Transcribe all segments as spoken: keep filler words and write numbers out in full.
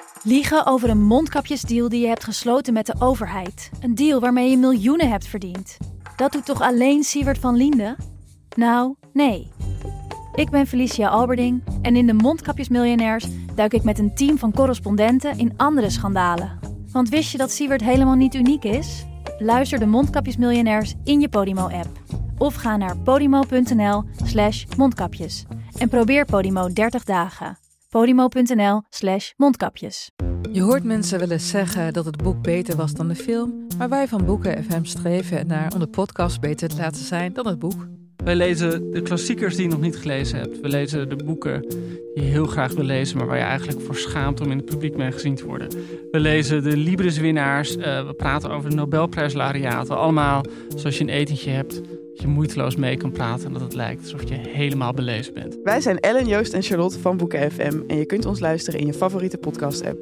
Liegen over een mondkapjesdeal die je hebt gesloten met de overheid. Een deal waarmee je miljoenen hebt verdiend. Dat doet toch alleen Siewert van Liende? Nou, nee. Ik ben Felicia Alberding en in de Mondkapjesmiljonairs duik ik met een team van correspondenten in andere schandalen. Want wist je dat Siewert helemaal niet uniek is? Luister de Mondkapjesmiljonairs in je Podimo-app. Of ga naar podimo.nl slash mondkapjes. En probeer Podimo dertig dagen. Podimo.nl slash mondkapjes. Je hoort mensen wel eens zeggen dat het boek beter was dan de film. Maar wij van Boeken F M streven naar om de podcast beter te laten zijn dan het boek. Wij lezen de klassiekers die je nog niet gelezen hebt. We lezen de boeken die je heel graag wil lezen, maar waar je eigenlijk voor schaamt om in het publiek mee gezien te worden. We lezen de Libris-winnaars. Uh, we praten over de Nobelprijslaureaten. Allemaal zoals je een etentje hebt, dat je moeiteloos mee kan praten en dat het lijkt alsof je helemaal belezen bent. Wij zijn Ellen, Joost en Charlotte van Boeken F M en je kunt ons luisteren in je favoriete podcast-app.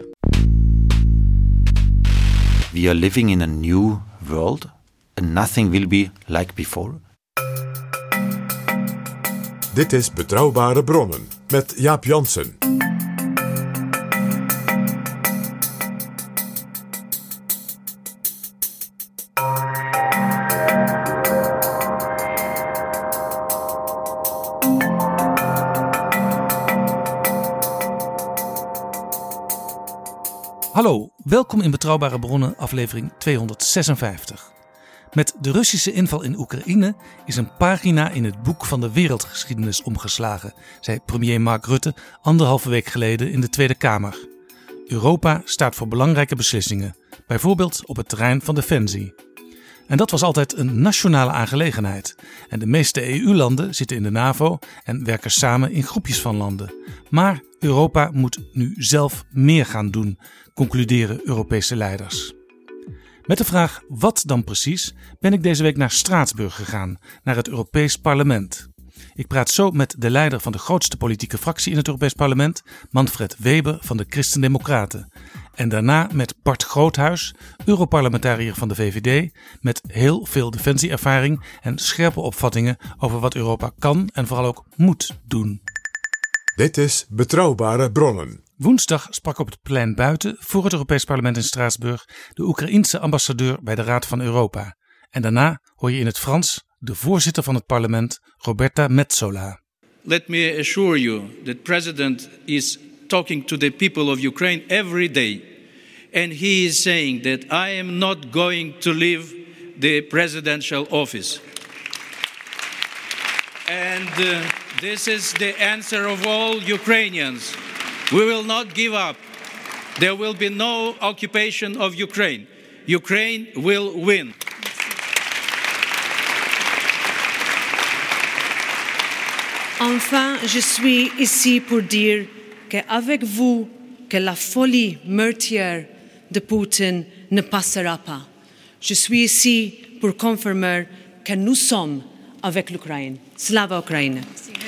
We are living in a new world and nothing will be like before. Dit is Betrouwbare Bronnen met Jaap Jansen. Hallo, welkom in Betrouwbare Bronnen, aflevering tweehonderdzesenvijftig. Met de Russische inval in Oekraïne is een pagina in het boek van de wereldgeschiedenis omgeslagen, zei premier Mark Rutte anderhalve week geleden in de Tweede Kamer. Europa staat voor belangrijke beslissingen, bijvoorbeeld op het terrein van defensie. En dat was altijd een nationale aangelegenheid. En de meeste E U-landen zitten in de NAVO en werken samen in groepjes van landen. Maar Europa moet nu zelf meer gaan doen, concluderen Europese leiders. Met de vraag wat dan precies ben ik deze week naar Straatsburg gegaan, naar het Europees Parlement. Ik praat zo met de leider van de grootste politieke fractie in het Europees Parlement, Manfred Weber van de Christen-Democraten. En daarna met Bart Groothuis, Europarlementariër van de V V D, met heel veel defensieervaring en scherpe opvattingen over wat Europa kan en vooral ook moet doen. Dit is Betrouwbare Bronnen. Woensdag sprak op het plein buiten voor het Europees Parlement in Straatsburg de Oekraïense ambassadeur bij de Raad van Europa. En daarna hoor je in het Frans de voorzitter van het parlement, Roberta Metsola. Let me assure you that President is talking to the people of Ukraine every day. And he is saying that I am not going to leave the presidential office. And uh, this is the answer of all Ukrainians. We will not give up. There will be no occupation of Ukraine. Ukraine will win. Enfin, je suis ici pour dire qu'avec vous, que la folie meurtrière de Poutine ne passera pas. Je suis ici pour confirmer que nous sommes avec l'Ukraine. Slava Ukraine.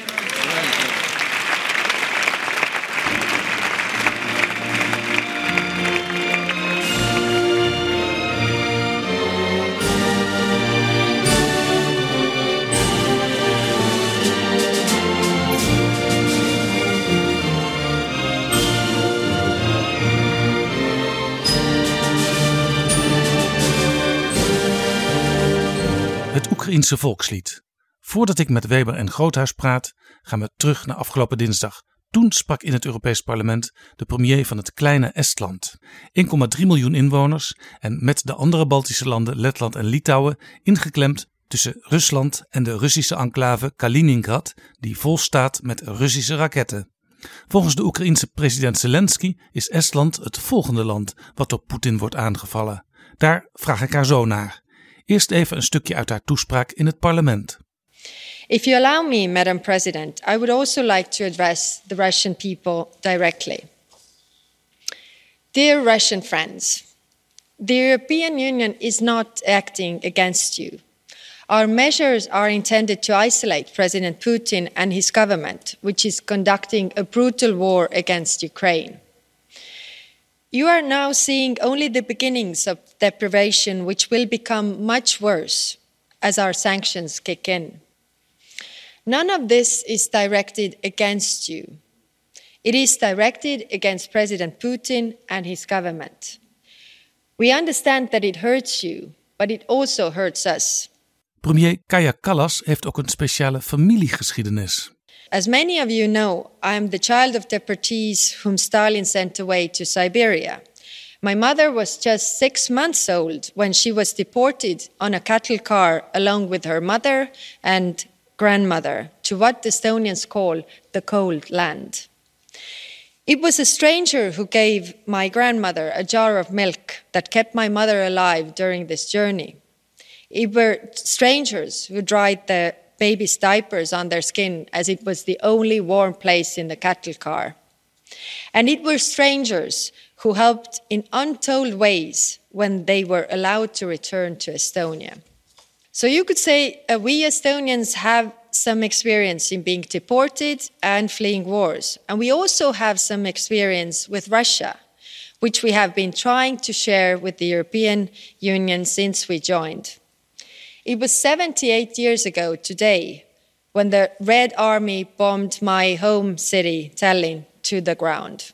Het Oekraïense volkslied. Voordat ik met Weber en Groothuis praat, gaan we terug naar afgelopen dinsdag. Toen sprak in het Europees Parlement de premier van het kleine Estland. één komma drie miljoen inwoners en met de andere Baltische landen Letland en Litouwen ingeklemd tussen Rusland en de Russische enclave Kaliningrad, die vol staat met Russische raketten. Volgens de Oekraïense president Zelensky is Estland het volgende land wat door Poetin wordt aangevallen. Daar vraag ik haar zo naar. Eerst even een stukje uit haar toespraak in het parlement. If you allow me, Madam President, I would also like to address the Russian people directly. Dear Russian friends, the European Union is not acting against you. Our measures are intended to isolate President Putin and his government, which is conducting a brutal war against Ukraine. You are now seeing only the beginnings of deprivation, which will become much worse as our sanctions kick in. None of this is directed against you. It is directed against President Putin and his government. We understand that it hurts you, but it also hurts us. Premier Kaja Kallas heeft ook een speciale familiegeschiedenis. As many of you know, I am the child of deportees whom Stalin sent away to Siberia. My mother was just six months old when she was deported on a cattle car along with her mother and grandmother to what the Estonians call the cold land. It was a stranger who gave my grandmother a jar of milk that kept my mother alive during this journey. It were strangers who dried the baby's diapers on their skin as it was the only warm place in the cattle car. And it were strangers who helped in untold ways when they were allowed to return to Estonia. So you could say uh, we Estonians have some experience in being deported and fleeing wars. And we also have some experience with Russia, which we have been trying to share with the European Union since we joined. It was seventy-eight years ago today when the Red Army bombed my home city, Tallinn, to the ground.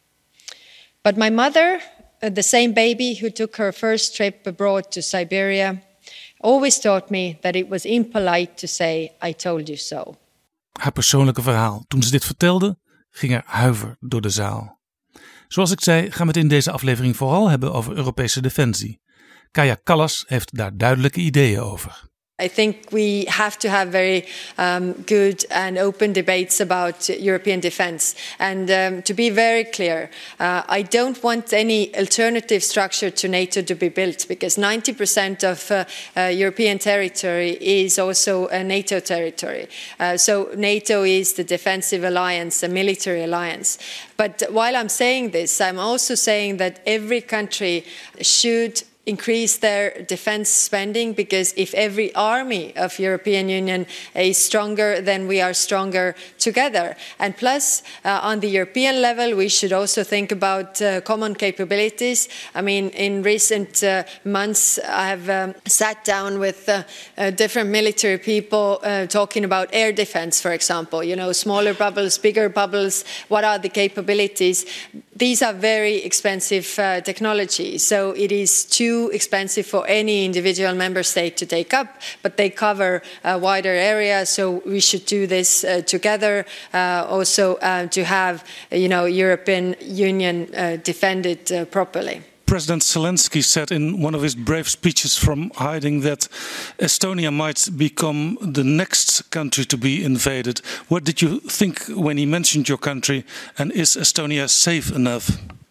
But my mother, the same baby who took her first trip abroad to Siberia, always taught me that it was impolite to say, I told you so. Haar persoonlijke verhaal. Toen ze dit vertelde, ging er huiver door de zaal. Zoals ik zei, gaan we het in deze aflevering vooral hebben over Europese defensie. Kaja Kallas heeft daar duidelijke ideeën over. I think we have to have very um, good and open debates about European defence. And um, to be very clear, uh, I don't want any alternative structure to NATO to be built, because ninety percent of uh, uh, European territory is also a NATO territory. Uh, so NATO is the defensive alliance, a military alliance. But while I'm saying this, I'm also saying that every country should increase their defence spending, because if every army of European Union is stronger, then we are stronger together. And plus, uh, on the European level, we should also think about uh, common capabilities. I mean, in recent uh, months, I have um, sat down with uh, uh, different military people uh, talking about air defence, for example. You know, smaller bubbles, bigger bubbles, what are the capabilities? These are very expensive uh, technology, so it is too expensive for any individual member state to take up, but they cover a wider area, so we should do this uh, together. Uh, also, uh, to have, you know, European Union uh, defended uh, properly. President Zelensky said in one of his brave speeches from hiding that Estonia might become the next country to be invaded. What did you think when he mentioned your country, and is Estonia safe enough?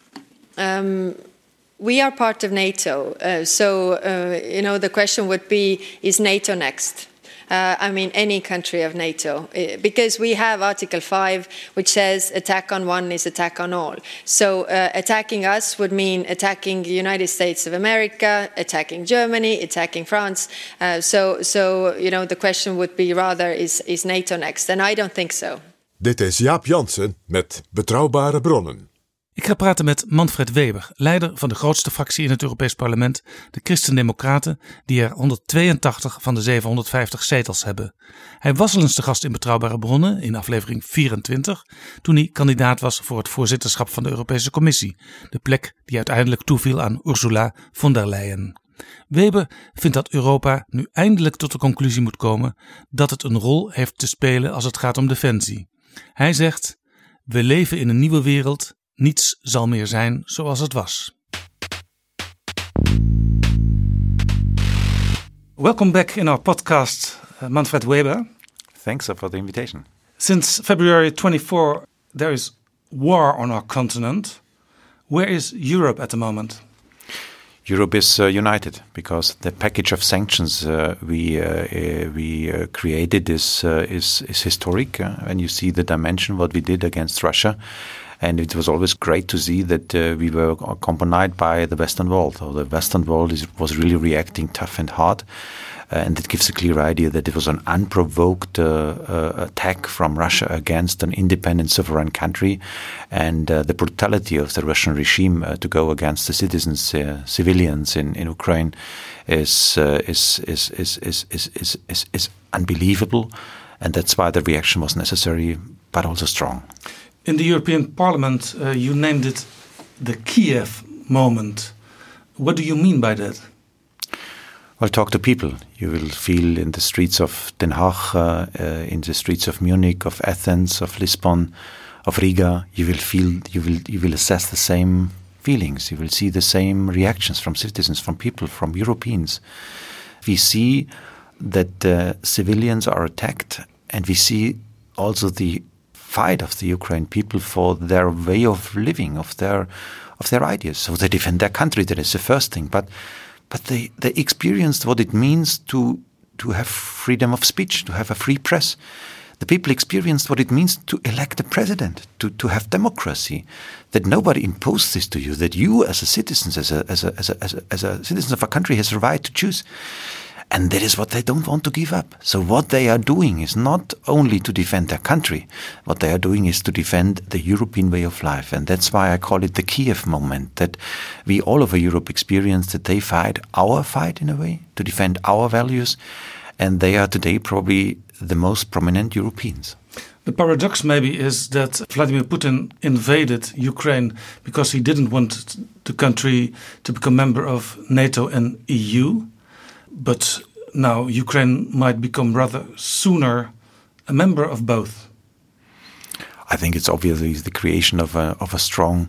Um, we are part of NATO, uh, so uh, you know the question would be: is NATO next? Uh, I mean, any country of NATO, because we have Article five, which says attack on one is attack on all. So uh, attacking us would mean attacking the United States of America, attacking Germany, attacking France. Uh, so, so you know, the question would be rather, is, is NATO next? And I don't think so. Dit is Jaap Jansen met Betrouwbare Bronnen. Ik ga praten met Manfred Weber, leider van de grootste fractie in het Europees Parlement, de Christen-Democraten, die er honderdtweeëntachtig van de zevenhonderdvijftig zetels hebben. Hij was al eens te gast in Betrouwbare Bronnen in aflevering vierentwintig, toen hij kandidaat was voor het voorzitterschap van de Europese Commissie, de plek die uiteindelijk toeviel aan Ursula von der Leyen. Weber vindt dat Europa nu eindelijk tot de conclusie moet komen dat het een rol heeft te spelen als het gaat om defensie. Hij zegt: we leven in een nieuwe wereld. Niets zal meer zijn zoals het was. Welcome back in our podcast, uh, Manfred Weber. Thanks for the invitation. Since February twenty-fourth, there is war on our continent. Where is Europe at the moment? Europe is uh, united because the package of sanctions uh, we uh, uh, we uh, created is uh, is is historic. Uh, when you see the dimension what we did against Russia. And it was always great to see that uh, we were accompanied by the Western world. So the Western world is, was really reacting tough and hard. Uh, and it gives a clear idea that it was an unprovoked uh, uh, attack from Russia against an independent sovereign country. And uh, the brutality of the Russian regime uh, to go against the citizens, uh, civilians in, in Ukraine is, uh, is, is, is, is, is, is, is, is unbelievable. And that's why the reaction was necessary, but also strong. In the European Parliament, uh, you named it the Kiev moment. What do you mean by that? Well, talk to people. You will feel in the streets of Den Haag, uh, uh, in the streets of Munich, of Athens, of Lisbon, of Riga. You will feel, you will, you will assess the same feelings. You will see the same reactions from citizens, from people, from Europeans. We see that uh, civilians are attacked, and we see also the fight of the Ukraine people for their way of living, of their of their ideas. So they defend their country. That is the first thing. But but they, they experienced what it means to to have freedom of speech, to have a free press. The people experienced what it means to elect a president, to, to have democracy, that nobody imposed this to you, that you as a citizen, as a as a as a as a, as a citizen of a country has a right to choose. And that is what they don't want to give up. So what they are doing is not only to defend their country. What they are doing is to defend the European way of life. And that's why I call it the Kiev moment, that we all over Europe experience that they fight our fight in a way, to defend our values. And they are today probably the most prominent Europeans. The paradox maybe is that Vladimir Putin invaded Ukraine because he didn't want the country to become member of NATO and E U. But now Ukraine might become rather sooner a member of both. I think it's obviously the creation of a of a strong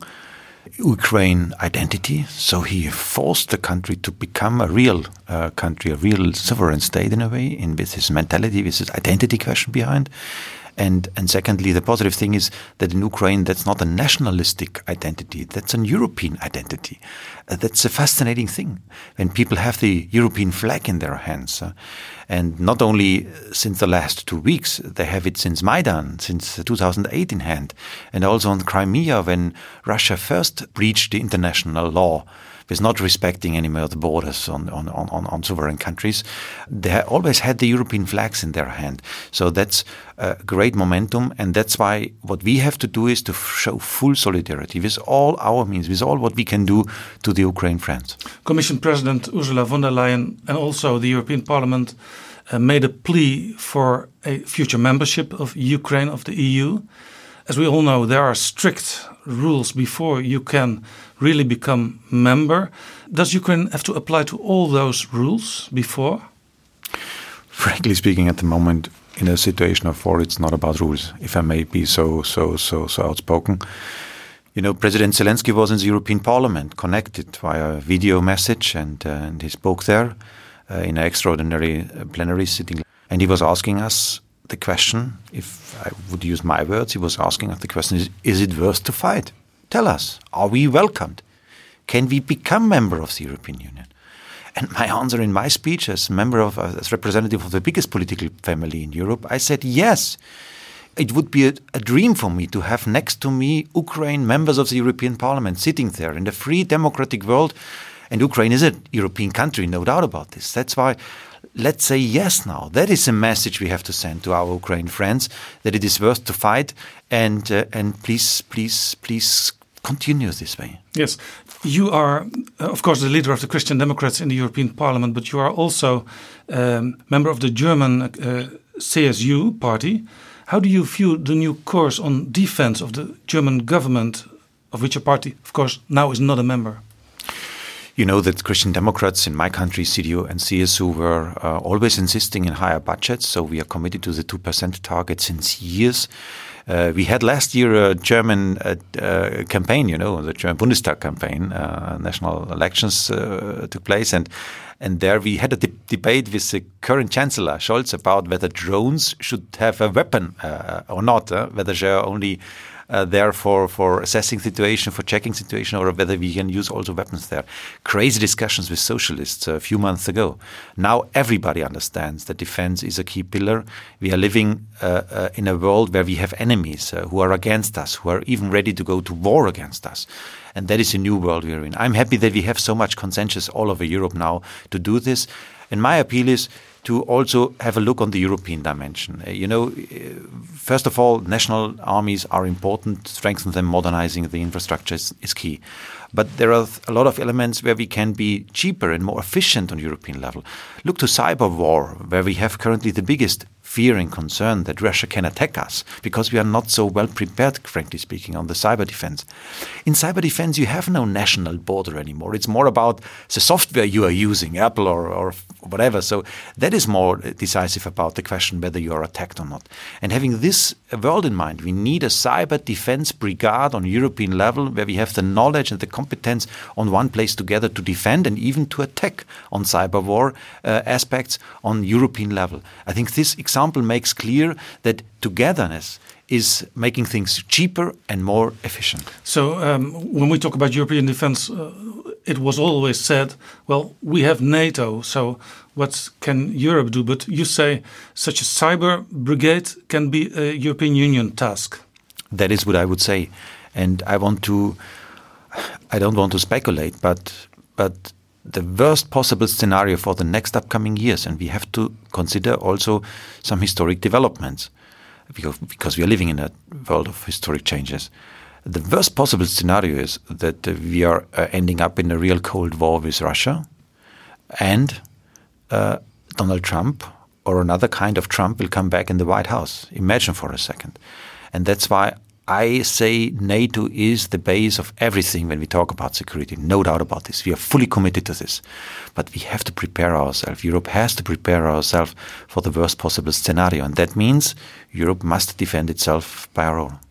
Ukraine identity. So he forced the country to become a real uh, country, a real sovereign state in a way, in with his mentality, with his identity question behind. And and secondly, the positive thing is that in Ukraine, that's not a nationalistic identity. That's an European identity. Uh, that's a fascinating thing. When people have the European flag in their hands, uh, and not only since the last two weeks, they have it since Maidan, since two thousand eight in hand, and also on Crimea when Russia first breached the international law, with not respecting any more the borders on, on, on, on sovereign countries. They always had the European flags in their hand. So that's a great momentum, and that's why what we have to do is to show full solidarity with all our means, with all what we can do to the Ukraine friends. Commission President Ursula von der Leyen and also the European Parliament uh, made a plea for a future membership of Ukraine of the E U. As we all know, there are strict rules before you can really become member. Does Ukraine have to apply to all those rules before? Frankly speaking, at the moment, in a situation of war, it's not about rules, if I may be so so so so outspoken. You know, President Zelensky was in the European Parliament, connected via video message, and, uh, and he spoke there uh, in an extraordinary uh, plenary sitting. And he was asking us the question, if I would use my words, he was asking us the question, is, is it worth to fight? Tell us, are we welcomed? Can we become member of the European Union? And my answer in my speech as member of, as representative of the biggest political family in Europe, I said yes. It would be a, a dream for me to have next to me Ukraine members of the European Parliament sitting there in the free democratic world. And Ukraine is a European country, no doubt about this. That's why let's say yes now. That is a message we have to send to our Ukraine friends, that it is worth to fight, and uh, and please, please, please continue this way. Yes. You are, uh, of course, the leader of the Christian Democrats in the European Parliament, but you are also a um, member of the German uh, C S U party. How do you view the new course on defense of the German government, of which your party, of course, now is not a member? You know that Christian Democrats in my country, C D U and C S U, were uh, always insisting in higher budgets. So we are committed to the two percent target since years. Uh, we had last year a German uh, uh, campaign, you know, the German Bundestag campaign, uh, national elections uh, took place. And and there we had a de- debate with the current Chancellor, Scholz, about whether drones should have a weapon uh, or not, uh, whether they are only Uh, there for, for assessing situation, for checking situation, or whether we can use also weapons there. Crazy discussions with socialists a few months ago. Now everybody understands that defense is a key pillar. We are living uh, uh, in a world where we have enemies uh, who are against us, who are even ready to go to war against us. And that is a new world we are in. I'm happy that we have so much consensus all over Europe now to do this. And my appeal is to also have a look on the European dimension. Uh, you know, uh, first of all, national armies are important. Strengthen them, modernizing the infrastructure is, is key. But there are a lot of elements where we can be cheaper and more efficient on European level. Look to cyber war, where we have currently the biggest fear and concern that Russia can attack us because we are not so well prepared, frankly speaking, on the cyber defense. In cyber defense, you have no national border anymore. It's more about the software you are using, Apple or, or whatever. So that is more decisive about the question whether you are attacked or not. And having this world in mind, we need a cyber defense brigade on European level where we have the knowledge and the competence on one place together to defend and even to attack on cyber war uh, aspects on European level. I think this example makes clear that togetherness is making things cheaper and more efficient. So um, when we talk about European defense, uh, it was always said, well, we have NATO, so what can Europe do? But you say such a cyber brigade can be a European Union task. That is what I would say. And I want to, I don't want to speculate, but but the worst possible scenario for the next upcoming years, and we have to consider also some historic developments, because, because we are living in a world of historic changes. The worst possible scenario is that uh, we are uh, ending up in a real Cold War with Russia, and uh, Donald Trump or another kind of Trump will come back in the White House. Imagine for a second. And that's why I say NATO is the base of everything when we talk about security. No doubt about this. We are fully committed to this. But we have to prepare ourselves. Europe has to prepare ourselves for the worst possible scenario. And that means Europe must defend itself by our own.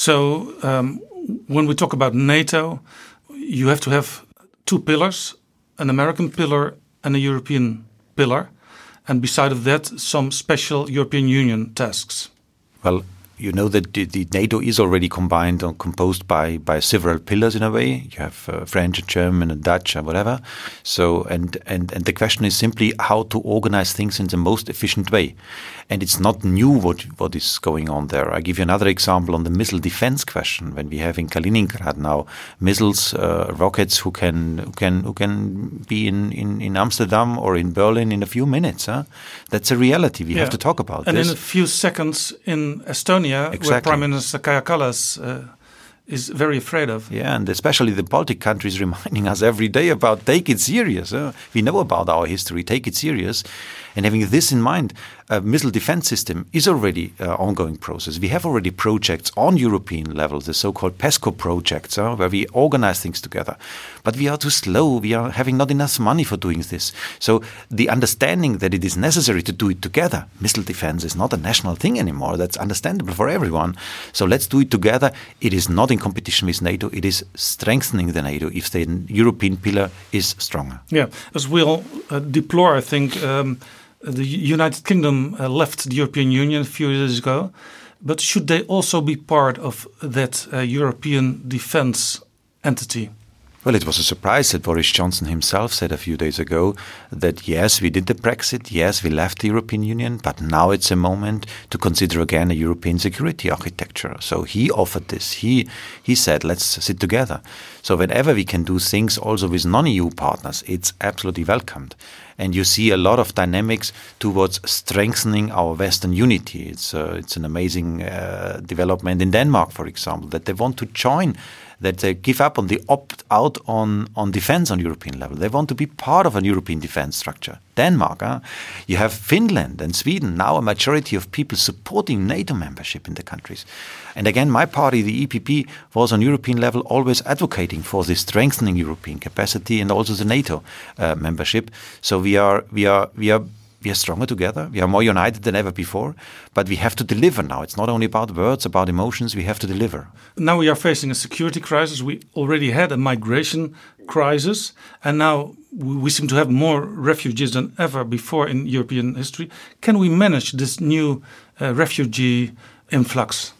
So um, when we talk about NATO, you have to have two pillars, an American pillar and a European pillar. And beside of that, some special European Union tasks. Well, you know that the, the NATO is already combined or composed by, by several pillars in a way. You have uh, French, German, and Dutch, and whatever. So, and, and, and the question is simply how to organize things in the most efficient way. And it's not new what what is going on there. I give you another example on the missile defense question. When we have in Kaliningrad now missiles, uh, rockets who can who can who can be in, in, in Amsterdam or in Berlin in a few minutes. Huh? That's a reality. We yeah. have to talk about and this. And in a few seconds in Estonia, exactly. where Prime Minister Kaja Kallas uh, is very afraid of. Yeah, and especially the Baltic countries reminding us every day about take it serious. Huh? We know about our history, take it serious. And having this in mind, a missile defense system is already an uh, ongoing process. We have already projects on European level, the so-called PESCO projects, uh, where we organize things together. But we are too slow. We are having not enough money for doing this. So the understanding that it is necessary to do it together, missile defense is not a national thing anymore. That's understandable for everyone. So let's do it together. It is not in competition with NATO. It is strengthening the NATO if the European pillar is stronger. Yeah, as we'll uh, deplore, I think, um, the United Kingdom uh, left the European Union a few years ago, but should they also be part of that uh, European defense entity? Well, it was a surprise that Boris Johnson himself said a few days ago that yes, we did the Brexit, yes, we left the European Union, but now it's a moment to consider again a European security architecture. So he offered this. He he said, let's sit together. So whenever we can do things also with non-E U partners, it's absolutely welcomed. And you see a lot of dynamics towards strengthening our Western unity. It's uh, it's an amazing uh, development in Denmark, for example, that they want to join, that they give up on the opt-out on, on defense on European level. They want to be part of a European defense structure. Denmark, huh? You have Finland and Sweden, now a majority of people supporting NATO membership in the countries. And again, my party, the E P P, was on European level always advocating for this strengthening European capacity and also the NATO uh, membership. So we are, we are, we are We are stronger together. We are more united than ever before. But we have to deliver now. It's not only about words, about emotions. We have to deliver. Now we are facing a security crisis. We already had a migration crisis. And now we seem to have more refugees than ever before in European history. Can we manage this new uh, refugee influx?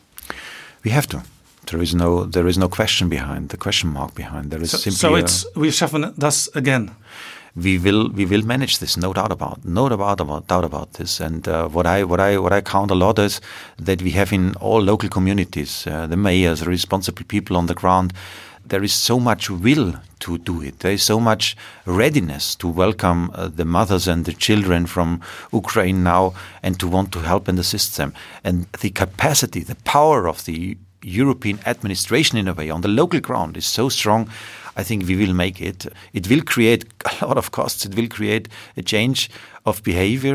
We have to. There is no, there is no question behind, the question mark behind. There is so, simply so it's, we schaffen das again. We will we will manage this, no doubt about no doubt about doubt about this. And uh, what I what I what I count a lot is that we have in all local communities, uh, the mayors, the responsible people on the ground. There is so much will to do it. There is so much readiness to welcome uh, the mothers and the children from Ukraine now, and to want to help and assist them. And the capacity, the power of the European administration in a way on the local ground is so strong. I think we will make it. It will create a lot of costs. It will create a change of behavior.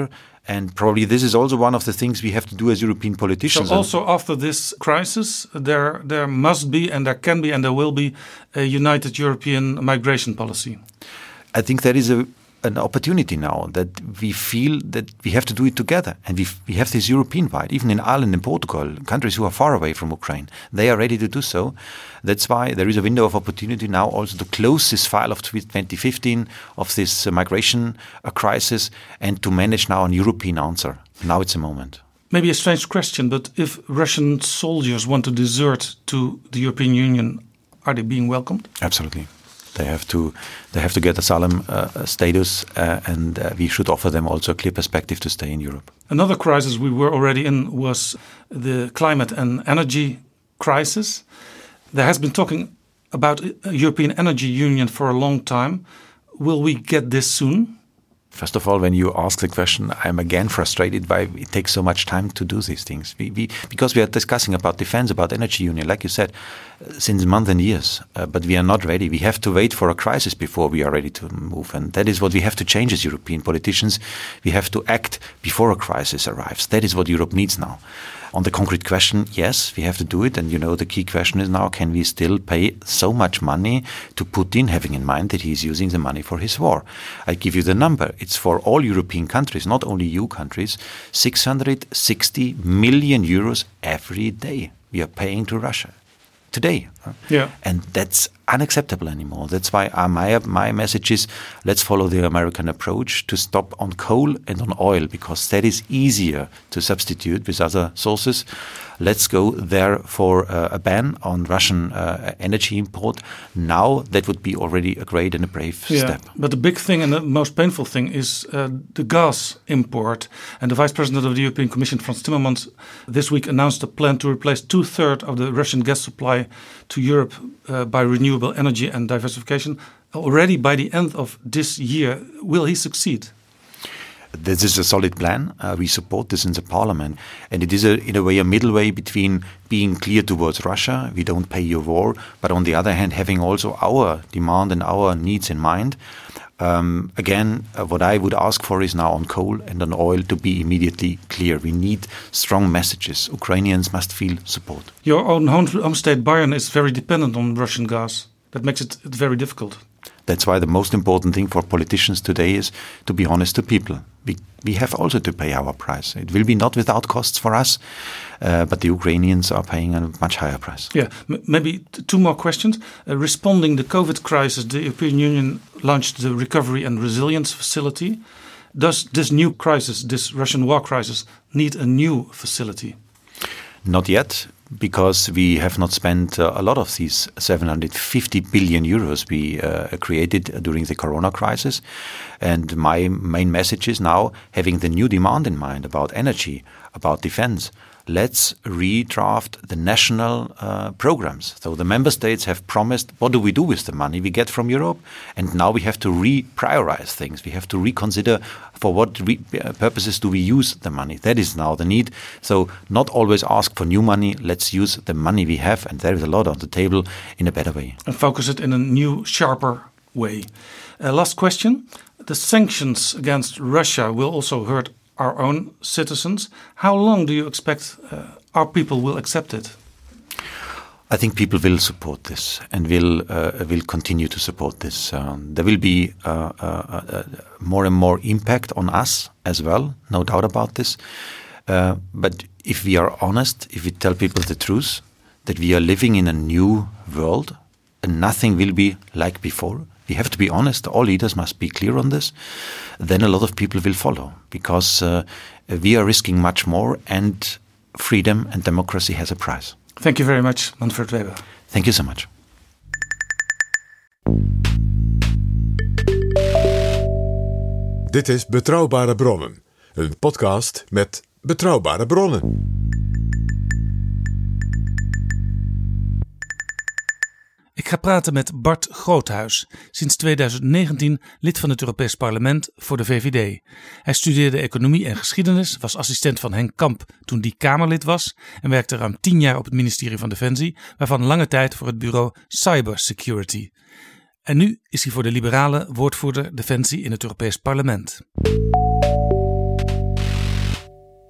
And probably this is also one of the things we have to do as European politicians. So also after this crisis, there there must be and there can be and there will be a united European migration policy. I think there is a an opportunity now that we feel that we have to do it together. And we we have this European-wide, even in Ireland and Portugal, countries who are far away from Ukraine, they are ready to do so. That's why there is a window of opportunity now also to close this file of twenty fifteen of this uh, migration uh, crisis and to manage now an European answer. Now it's a moment. Maybe a strange question, but if Russian soldiers want to desert to the European Union, are they being welcomed? Absolutely. They have to they have to get asylum uh, status uh, and uh, we should offer them also a clear perspective to stay in Europe. Another crisis we were already in was the climate and energy crisis. There has been talking about a European Energy Union for a long time. Will we get this soon? First of all, when you ask the question, I'm again frustrated why it takes so much time to do these things. We, we, because we are discussing about defense, about energy union, like you said, since months and years. Uh, but we are not ready. We have to wait for a crisis before we are ready to move. And that is what we have to change as European politicians. We have to act before a crisis arrives. That is what Europe needs now. On the concrete question, yes, we have to do it. And, you know, the key question is now, can we still pay so much money to Putin, having in mind that he is using the money for his war? I give you the number. It's for all European countries, not only E U countries, six hundred sixty million euros every day we are paying to Russia. Today. Yeah. And that's unacceptable anymore. That's why uh, my my message is, let's follow the American approach to stop on coal and on oil, because that is easier to substitute with other sources. Let's go there for uh, a ban on Russian uh, energy import. Now that would be already a great and a brave yeah, step. But the big thing and the most painful thing is uh, the gas import. And the Vice President of the European Commission, Frans Timmermans, this week announced a plan to replace two-thirds of the Russian gas supply to Europe uh, by renewable energy and diversification already by the end of this year. Will he succeed? This is a solid plan. Uh, we support this in the parliament. And it is, a, in a way, a middle way between being clear towards Russia, we don't pay your war, but on the other hand, having also our demand and our needs in mind. Um, again, uh, what I would ask for is now on coal and on oil to be immediately clear. We need strong messages. Ukrainians must feel support. Your own home, home state, Bayern, is very dependent on Russian gas. That makes it very difficult. That's why the most important thing for politicians today is to be honest to people. We, we have also to pay our price. It will be not without costs for us, uh, but the Ukrainians are paying a much higher price. Yeah, m- maybe t- two more questions. Uh, responding to the COVID crisis, the European Union launched the Recovery and Resilience Facility. Does this new crisis, this Russian war crisis, need a new facility? Not yet, because we have not spent uh, a lot of these seven hundred fifty billion euros we uh, created during the corona crisis. And my main message is now, having the new demand in mind about energy, about defense, let's redraft the national uh, programs. So the member states have promised, what do we do with the money we get from Europe? And now we have to re-prioritize things. We have to reconsider for what re- purposes do we use the money. That is now the need. So not always ask for new money. Let's use the money we have, and there is a lot on the table, in a better way. And focus it in a new, sharper way. Uh, last question. The sanctions against Russia will also hurt our own citizens. How long do you expect uh, our people will accept it? I think people will support this and will uh, will continue to support this. Um, there will be uh, uh, uh, more and more impact on us as well, no doubt about this. Uh, but if we are honest, if we tell people the truth, that we are living in a new world and nothing will be like before, we have to be honest, all leaders must be clear on this, then a lot of people will follow, because uh, we are risking much more, and freedom and democracy has a price. Thank you very much, Manfred Weber. Thank you so much. Dit is Betrouwbare Bronnen, een podcast met betrouwbare bronnen. Ik ga praten met Bart Groothuis, sinds twintig negentien lid van het Europees Parlement voor de V V D. Hij studeerde economie en geschiedenis, was assistent van Henk Kamp toen die Kamerlid was en werkte ruim tien jaar op het ministerie van Defensie, waarvan lange tijd voor het bureau Cybersecurity. En nu is hij voor de liberale woordvoerder Defensie in het Europees Parlement.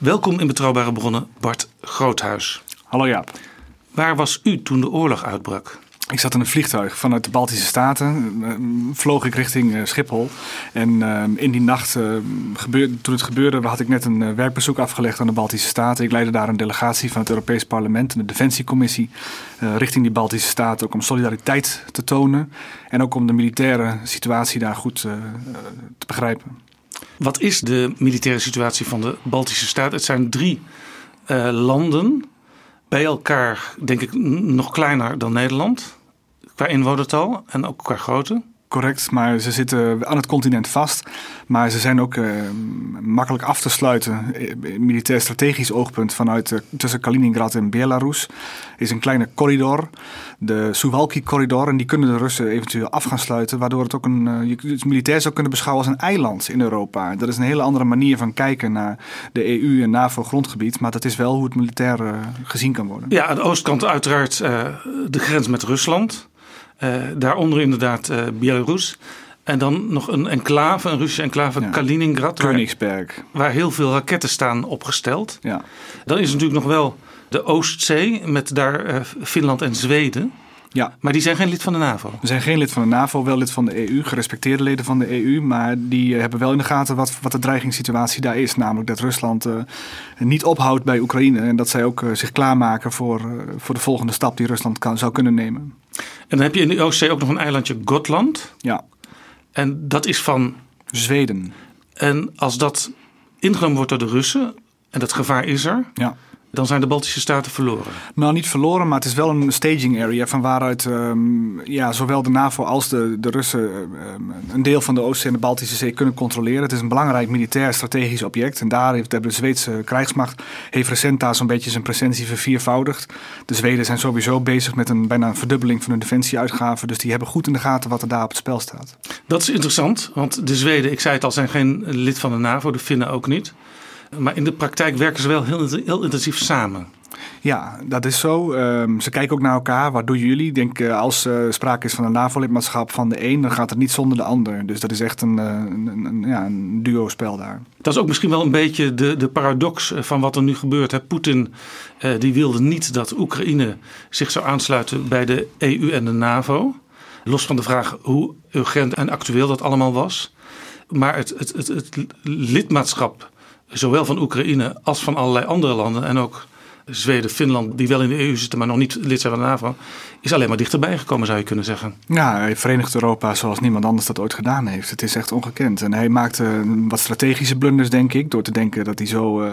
Welkom in Betrouwbare Bronnen, Bart Groothuis. Hallo Jaap. Waar was u toen de oorlog uitbrak? Ik zat in een vliegtuig vanuit de Baltische Staten, uh, vloog ik richting uh, Schiphol. En uh, in die nacht, uh, gebeurde, toen het gebeurde, had ik net een uh, werkbezoek afgelegd aan de Baltische Staten. Ik leidde daar een delegatie van het Europees Parlement en de Defensiecommissie uh, richting die Baltische Staten. Ook om solidariteit te tonen en ook om de militaire situatie daar goed uh, uh, te begrijpen. Wat is de militaire situatie van de Baltische Staten? Het zijn drie uh, landen, bij elkaar denk ik nog kleiner dan Nederland, qua inwonertal en ook qua grootte. Correct, maar ze zitten aan het continent vast. Maar ze zijn ook uh, makkelijk af te sluiten. Militair strategisch oogpunt vanuit uh, tussen Kaliningrad en Belarus is een kleine corridor, de Suwalki-corridor. En die kunnen de Russen eventueel af gaan sluiten, waardoor het ook een, uh, je het militair zou kunnen beschouwen als een eiland in Europa. Dat is een hele andere manier van kijken naar de E U en NAVO-grondgebied. Maar dat is wel hoe het militair uh, gezien kan worden. Ja, aan de oostkant uiteraard uh, de grens met Rusland. Uh, daaronder inderdaad uh, Belarus. En dan nog een enclave, een Russische enclave, ja. Kaliningrad. Königsberg. Waar, waar heel veel raketten staan opgesteld. Ja. Dan is natuurlijk nog wel de Oostzee met daar uh, Finland en Zweden. Ja. Maar die zijn geen lid van de NAVO. We zijn geen lid van de NAVO, wel lid van de E U, gerespecteerde leden van de E U. Maar die hebben wel in de gaten wat, wat de dreigingssituatie daar is. Namelijk dat Rusland uh, niet ophoudt bij Oekraïne. En dat zij ook uh, zich klaarmaken voor, uh, voor de volgende stap die Rusland kan, zou kunnen nemen. En dan heb je in de Oostzee ook nog een eilandje Gotland. Ja. En dat is van Zweden. En als dat ingenomen wordt door de Russen, en dat gevaar is er, ja. dan zijn de Baltische Staten verloren. Nou, niet verloren, maar het is wel een staging area van waaruit um, ja, zowel de NAVO als de, de Russen um, een deel van de Oostzee en de Baltische Zee kunnen controleren. Het is een belangrijk militair strategisch object. En daar heeft de Zweedse krijgsmacht heeft recent daar zo'n beetje zijn presentie verviervoudigd. De Zweden zijn sowieso bezig met een bijna een verdubbeling van hun defensieuitgaven. Dus die hebben goed in de gaten wat er daar op het spel staat. Dat is interessant, want de Zweden, ik zei het al, zijn geen lid van de NAVO, de Finnen ook niet. Maar in de praktijk werken ze wel heel, heel intensief samen. Ja, dat is zo. Um, ze kijken ook naar elkaar. Wat doen jullie? Ik denk uh, als uh, sprake is van een NAVO-lidmaatschap van de een, dan gaat het niet zonder de ander. Dus dat is echt een, een, een, een, ja, een duo-spel daar. Dat is ook misschien wel een beetje de, de paradox van wat er nu gebeurt. Hè. Poetin uh, die wilde niet dat Oekraïne zich zou aansluiten bij de E U en de NAVO. Los van de vraag hoe urgent en actueel dat allemaal was. Maar het, het, het, het lidmaatschap, zowel van Oekraïne als van allerlei andere landen en ook Zweden, Finland, die wel in de E U zitten, maar nog niet lid zijn van de NAVO, is alleen maar dichterbij gekomen, zou je kunnen zeggen. Ja, hij verenigt Europa zoals niemand anders dat ooit gedaan heeft. Het is echt ongekend. En hij maakte wat strategische blunders, denk ik, door te denken dat hij zo uh,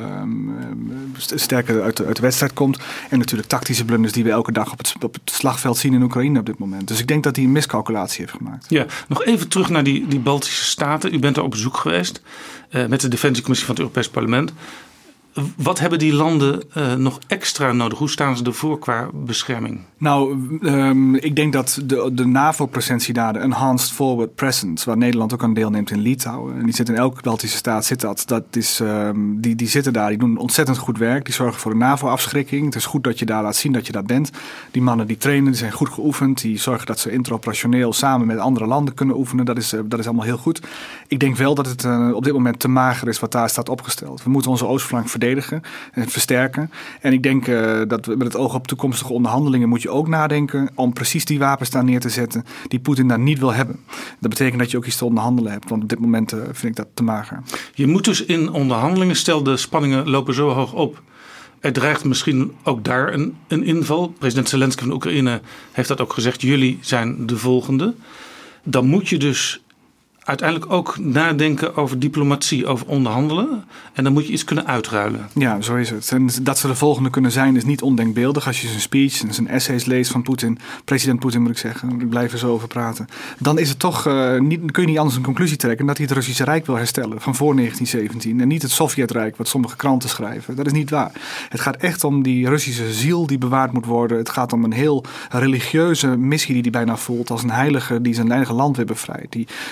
sterker uit de, uit de wedstrijd komt. En natuurlijk tactische blunders die we elke dag op het, op het slagveld zien in Oekraïne op dit moment. Dus ik denk dat hij een miscalculatie heeft gemaakt. Ja, nog even terug naar die, die Baltische Staten. U bent er op bezoek geweest uh, met de Defensiecommissie van het Europees Parlement. Wat hebben die landen uh, nog extra nodig? Hoe staan ze ervoor qua bescherming? Nou, um, ik denk dat de, de NAVO-presentie daar, de Enhanced Forward Presence, waar Nederland ook aan deelneemt in Litouwen, en die zit in elke Baltische staat, zit dat. dat is, um, die, die zitten daar, die doen ontzettend goed werk. Die zorgen voor een NAVO-afschrikking. Het is goed dat je daar laat zien dat je daar bent. Die mannen die trainen, die zijn goed geoefend. Die zorgen dat ze interoperationeel samen met andere landen kunnen oefenen. Dat is, uh, dat is allemaal heel goed. Ik denk wel dat het uh, op dit moment te mager is wat daar staat opgesteld. We moeten onze oostflank verdedigen en versterken. En ik denk uh, dat we met het oog op toekomstige onderhandelingen moet je ook nadenken om precies die wapens daar neer te zetten die Poetin daar niet wil hebben. Dat betekent dat je ook iets te onderhandelen hebt, want op dit moment uh, vind ik dat te mager. Je moet dus in onderhandelingen, stel de spanningen lopen zo hoog op, er dreigt misschien ook daar een, een inval. President Zelensky van Oekraïne heeft dat ook gezegd, jullie zijn de volgende. Dan moet je dus uiteindelijk ook nadenken over diplomatie, over onderhandelen. En dan moet je iets kunnen uitruilen. Ja, zo is het. En dat ze de volgende kunnen zijn is niet ondenkbeeldig. Als je zijn speech en zijn essays leest van Poetin, president Poetin moet ik zeggen, ik blijf er zo over praten. Dan is het toch, uh, niet, kun je niet anders een conclusie trekken dat hij het Russische Rijk wil herstellen van voor negentien zeventien. En niet het Sovjetrijk wat sommige kranten schrijven. Dat is niet waar. Het gaat echt om die Russische ziel die bewaard moet worden. Het gaat om een heel religieuze missie die hij bijna voelt als een heilige die zijn eigen land weer bevrijdt. Die de Krim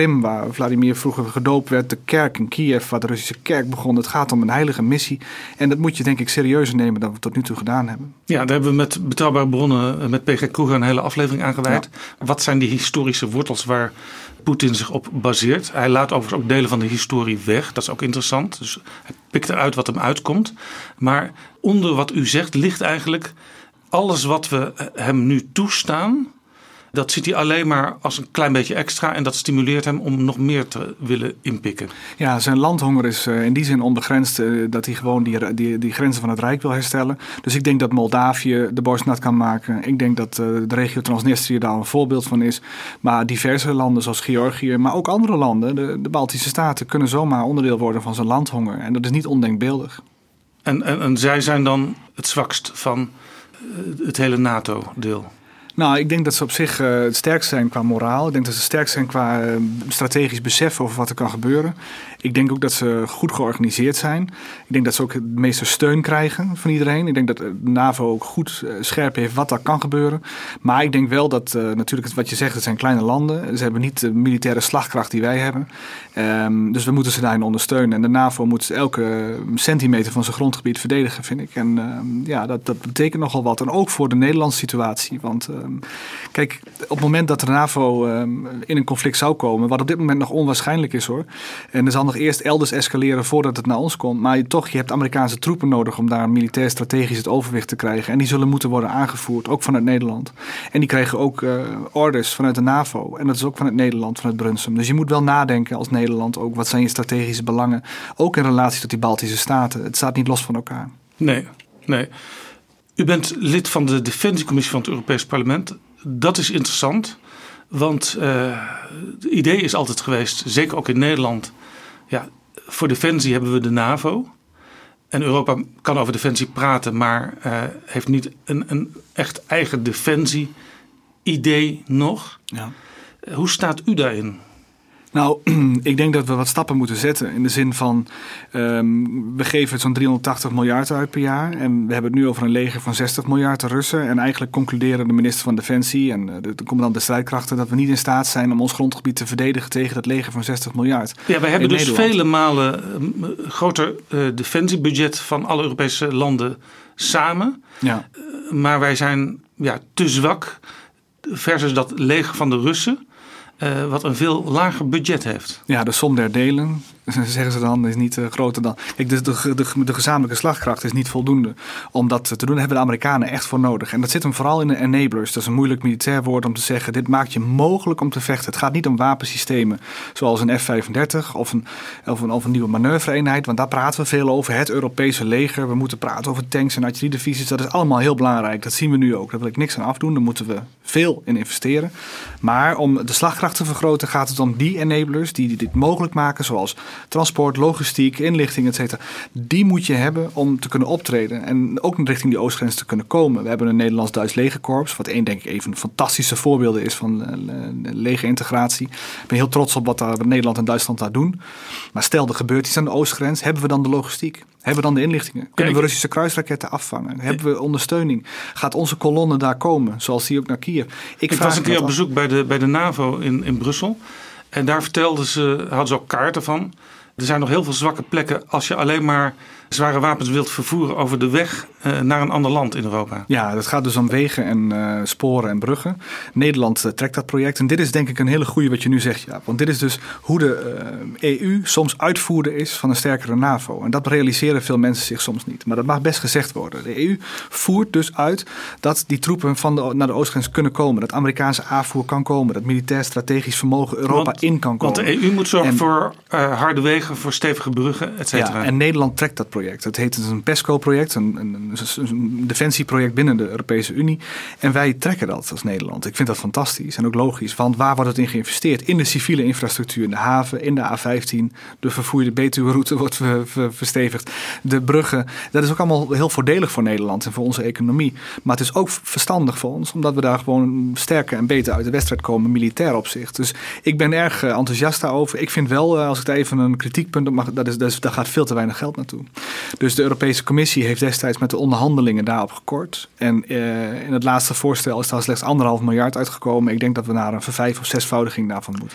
Krim, waar Vladimir vroeger gedoopt werd. De kerk in Kiev, waar de Russische kerk begon. Het gaat om een heilige missie. En dat moet je denk ik serieuzer nemen dan we tot nu toe gedaan hebben. Ja, daar hebben we met Betrouwbare Bronnen, met P G Kroeger, een hele aflevering aan gewijd. Ja. Wat zijn die historische wortels waar Poetin zich op baseert? Hij laat overigens ook delen van de historie weg. Dat is ook interessant. Dus hij pikt eruit wat hem uitkomt. Maar onder wat u zegt ligt eigenlijk alles wat we hem nu toestaan. Dat ziet hij alleen maar als een klein beetje extra. En dat stimuleert hem om nog meer te willen inpikken. Ja, zijn landhonger is uh, in die zin onbegrensd. Uh, dat hij gewoon die, die, die grenzen van het Rijk wil herstellen. Dus ik denk dat Moldavië de borst nat kan maken. Ik denk dat uh, de regio Transnistrië daar een voorbeeld van is. Maar diverse landen zoals Georgië, maar ook andere landen, de, de Baltische Staten, kunnen zomaar onderdeel worden van zijn landhonger. En dat is niet ondenkbeeldig. En, en, en zij zijn dan het zwakst van uh, het hele NATO-deel? Nou, ik denk dat ze op zich uh, het sterkst zijn qua moraal. Ik denk dat ze sterk zijn qua uh, strategisch besef over wat er kan gebeuren. Ik denk ook dat ze goed georganiseerd zijn. Ik denk dat ze ook de meeste steun krijgen van iedereen. Ik denk dat de NAVO ook goed uh, scherp heeft wat daar kan gebeuren. Maar ik denk wel dat uh, natuurlijk wat je zegt, het zijn kleine landen. Ze hebben niet de militaire slagkracht die wij hebben. Um, dus we moeten ze daarin ondersteunen. En de NAVO moet elke centimeter van zijn grondgebied verdedigen, vind ik. En uh, ja, dat, dat betekent nogal wat. En ook voor de Nederlandse situatie. Want uh, kijk, op het moment dat de NAVO um, in een conflict zou komen, wat op dit moment nog onwaarschijnlijk is hoor. En er zal nog eerst elders escaleren voordat het naar ons komt. Maar toch, je hebt Amerikaanse troepen nodig om daar militair strategisch het overwicht te krijgen. En die zullen moeten worden aangevoerd, ook vanuit Nederland. En die krijgen ook uh, orders vanuit de NAVO. En dat is ook vanuit Nederland, vanuit Brunsum. Dus je moet wel nadenken als Nederland ook, wat zijn je strategische belangen? Ook in relatie tot die Baltische Staten. Het staat niet los van elkaar. Nee, nee. U bent lid van de Defensiecommissie van het Europees Parlement. Dat is interessant, want uh, het idee is altijd geweest, zeker ook in Nederland, ja, voor defensie hebben we de NAVO. En Europa kan over defensie praten, maar uh, heeft niet een, een echt eigen defensie-idee nog. Ja. Uh, hoe staat u daarin? Nou, ik denk dat we wat stappen moeten zetten. In de zin van, um, we geven zo'n driehonderdtachtig miljard uit per jaar. En we hebben het nu over een leger van zestig miljard Russen. En eigenlijk concluderen de minister van Defensie en de, de commandant der strijdkrachten dat we niet in staat zijn om ons grondgebied te verdedigen tegen dat leger van zestig miljard. Ja, wij hebben dus Nederland vele malen uh, groter uh, defensiebudget van alle Europese landen samen. Ja. Uh, maar wij zijn ja, te zwak versus dat leger van de Russen. Uh, wat een veel lager budget heeft. Ja, de som der delen, zeggen ze dan, is niet uh, groter dan. Kijk, de, de, de, de gezamenlijke slagkracht is niet voldoende om dat te doen. Daar hebben de Amerikanen echt voor nodig. En dat zit hem vooral in de enablers. Dat is een moeilijk militair woord om te zeggen, dit maakt je mogelijk om te vechten. Het gaat niet om wapensystemen zoals een F vijfendertig of een, of een, of een nieuwe manoeuvreeenheid. Want daar praten we veel over. Het Europese leger. We moeten praten over tanks en artilleriedivisies. Dat is allemaal heel belangrijk. Dat zien we nu ook. Daar wil ik niks aan afdoen. Daar moeten we veel in investeren. Maar om de slagkracht te vergroten gaat het om die enablers die dit mogelijk maken, zoals transport, logistiek, inlichting, et cetera. Die moet je hebben om te kunnen optreden en ook richting die oostgrens te kunnen komen. We hebben een Nederlands-Duits legerkorps, wat één denk ik even een fantastische voorbeelden is van uh, legerintegratie. Ik ben heel trots op wat, daar, wat Nederland en Duitsland daar doen. Maar stel er gebeurt iets aan de oostgrens, hebben we dan de logistiek? Hebben we dan de inlichtingen? Kunnen we Russische kruisraketten afvangen? Hebben we ondersteuning? Gaat onze kolonne daar komen, zoals die ook naar Kiev? Ik, ik was een keer op bezoek bij de, bij de NAVO in, in Brussel. En daar vertelden ze, hadden ze ook kaarten van. Er zijn nog heel veel zwakke plekken als je alleen maar zware wapens wilt vervoeren over de weg uh, naar een ander land in Europa. Ja, dat gaat dus om wegen en uh, sporen en bruggen. Nederland uh, trekt dat project. En dit is denk ik een hele goede wat je nu zegt. Ja. Want dit is dus hoe de uh, E U soms uitvoerder is van een sterkere NAVO. En dat realiseren veel mensen zich soms niet. Maar dat mag best gezegd worden. De E U voert dus uit dat die troepen van de, naar de oostgrens kunnen komen. Dat Amerikaanse aanvoer kan komen. Dat militair strategisch vermogen Europa want, in kan komen. Want de E U moet zorgen en, voor uh, harde wegen, voor stevige bruggen, et cetera. Ja, en Nederland trekt dat project. Het heet een PESCO-project, een, een, een defensieproject binnen de Europese Unie. En wij trekken dat als Nederland. Ik vind dat fantastisch en ook logisch. Want waar wordt het in geïnvesteerd? In de civiele infrastructuur, in de haven, in de A vijftien. De vervoerde Betuwe-route wordt ver, ver, verstevigd. De bruggen. Dat is ook allemaal heel voordelig voor Nederland en voor onze economie. Maar het is ook verstandig voor ons, omdat we daar gewoon sterker en beter uit de wedstrijd komen, militair opzicht. Dus ik ben erg enthousiast daarover. Ik vind wel, als ik daar even een kritiekpunt op mag, dat is, dat is, daar gaat veel te weinig geld naartoe. Dus de Europese Commissie heeft destijds met de onderhandelingen daarop gekort. En uh, in het laatste voorstel is daar slechts anderhalf miljard uitgekomen. Ik denk dat we naar een vervijf- of zesvoudiging daarvan moeten.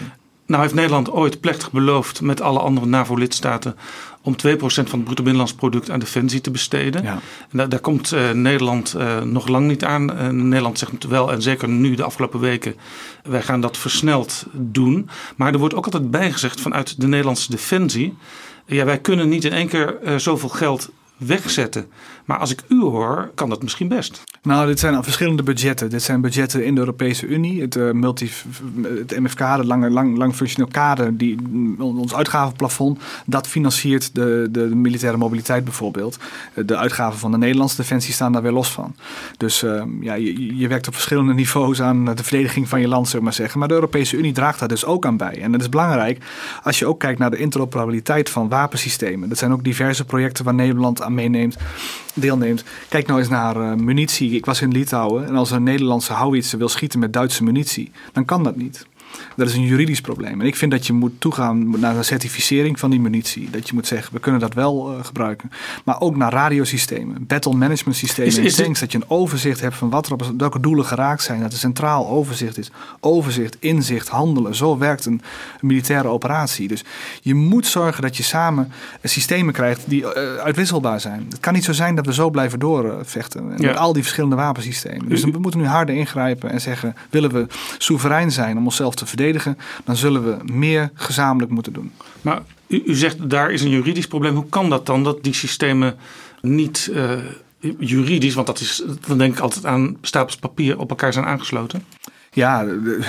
Nou heeft Nederland ooit plechtig beloofd met alle andere NAVO-lidstaten om twee procent van het bruto binnenlands product aan defensie te besteden. Ja. En daar, daar komt uh, Nederland uh, nog lang niet aan. Uh, Nederland zegt wel, en zeker nu de afgelopen weken, wij gaan dat versneld doen. Maar er wordt ook altijd bijgezegd vanuit de Nederlandse defensie, ja, wij kunnen niet in één keer uh, zoveel geld wegzetten. Maar als ik u hoor, kan dat misschien best. Nou, dit zijn al verschillende budgetten. Dit zijn budgetten in de Europese Unie. Het, uh, multi, het M F K, de lange, lang, lang functioneel kader, die, ons uitgavenplafond, dat financiert de, de, de militaire mobiliteit bijvoorbeeld. De uitgaven van de Nederlandse defensie staan daar weer los van. Dus uh, ja, je, je werkt op verschillende niveaus aan de verdediging van je land, zeg maar zeggen. Maar de Europese Unie draagt daar dus ook aan bij. En dat is belangrijk als je ook kijkt naar de interoperabiliteit van wapensystemen. Dat zijn ook diverse projecten waar Nederland aan meeneemt, deelneemt. Kijk nou eens naar uh, munitie. Ik was in Litouwen en als een Nederlandse houwitser wil schieten met Duitse munitie, dan kan dat niet. Dat is een juridisch probleem. En ik vind dat je moet toegaan naar een certificering van die munitie. Dat je moet zeggen, we kunnen dat wel uh, gebruiken. Maar ook naar radiosystemen, battle management systemen. Is, is in tanks, dat je een overzicht hebt van wat er op welke doelen geraakt zijn. Dat er centraal overzicht is. Overzicht, inzicht, handelen. Zo werkt een, een militaire operatie. Dus je moet zorgen dat je samen systemen krijgt die uh, uitwisselbaar zijn. Het kan niet zo zijn dat we zo blijven doorvechten. Uh, ja. Met al die verschillende wapensystemen. Dus we moeten nu harder ingrijpen en zeggen, willen we soeverein zijn om onszelf te verdedigen, dan zullen we meer gezamenlijk moeten doen. Maar u, u zegt, daar is een juridisch probleem. Hoe kan dat dan, dat die systemen niet uh, juridisch, want dat is, dan denk ik altijd aan stapels papier, op elkaar zijn aangesloten? Ja,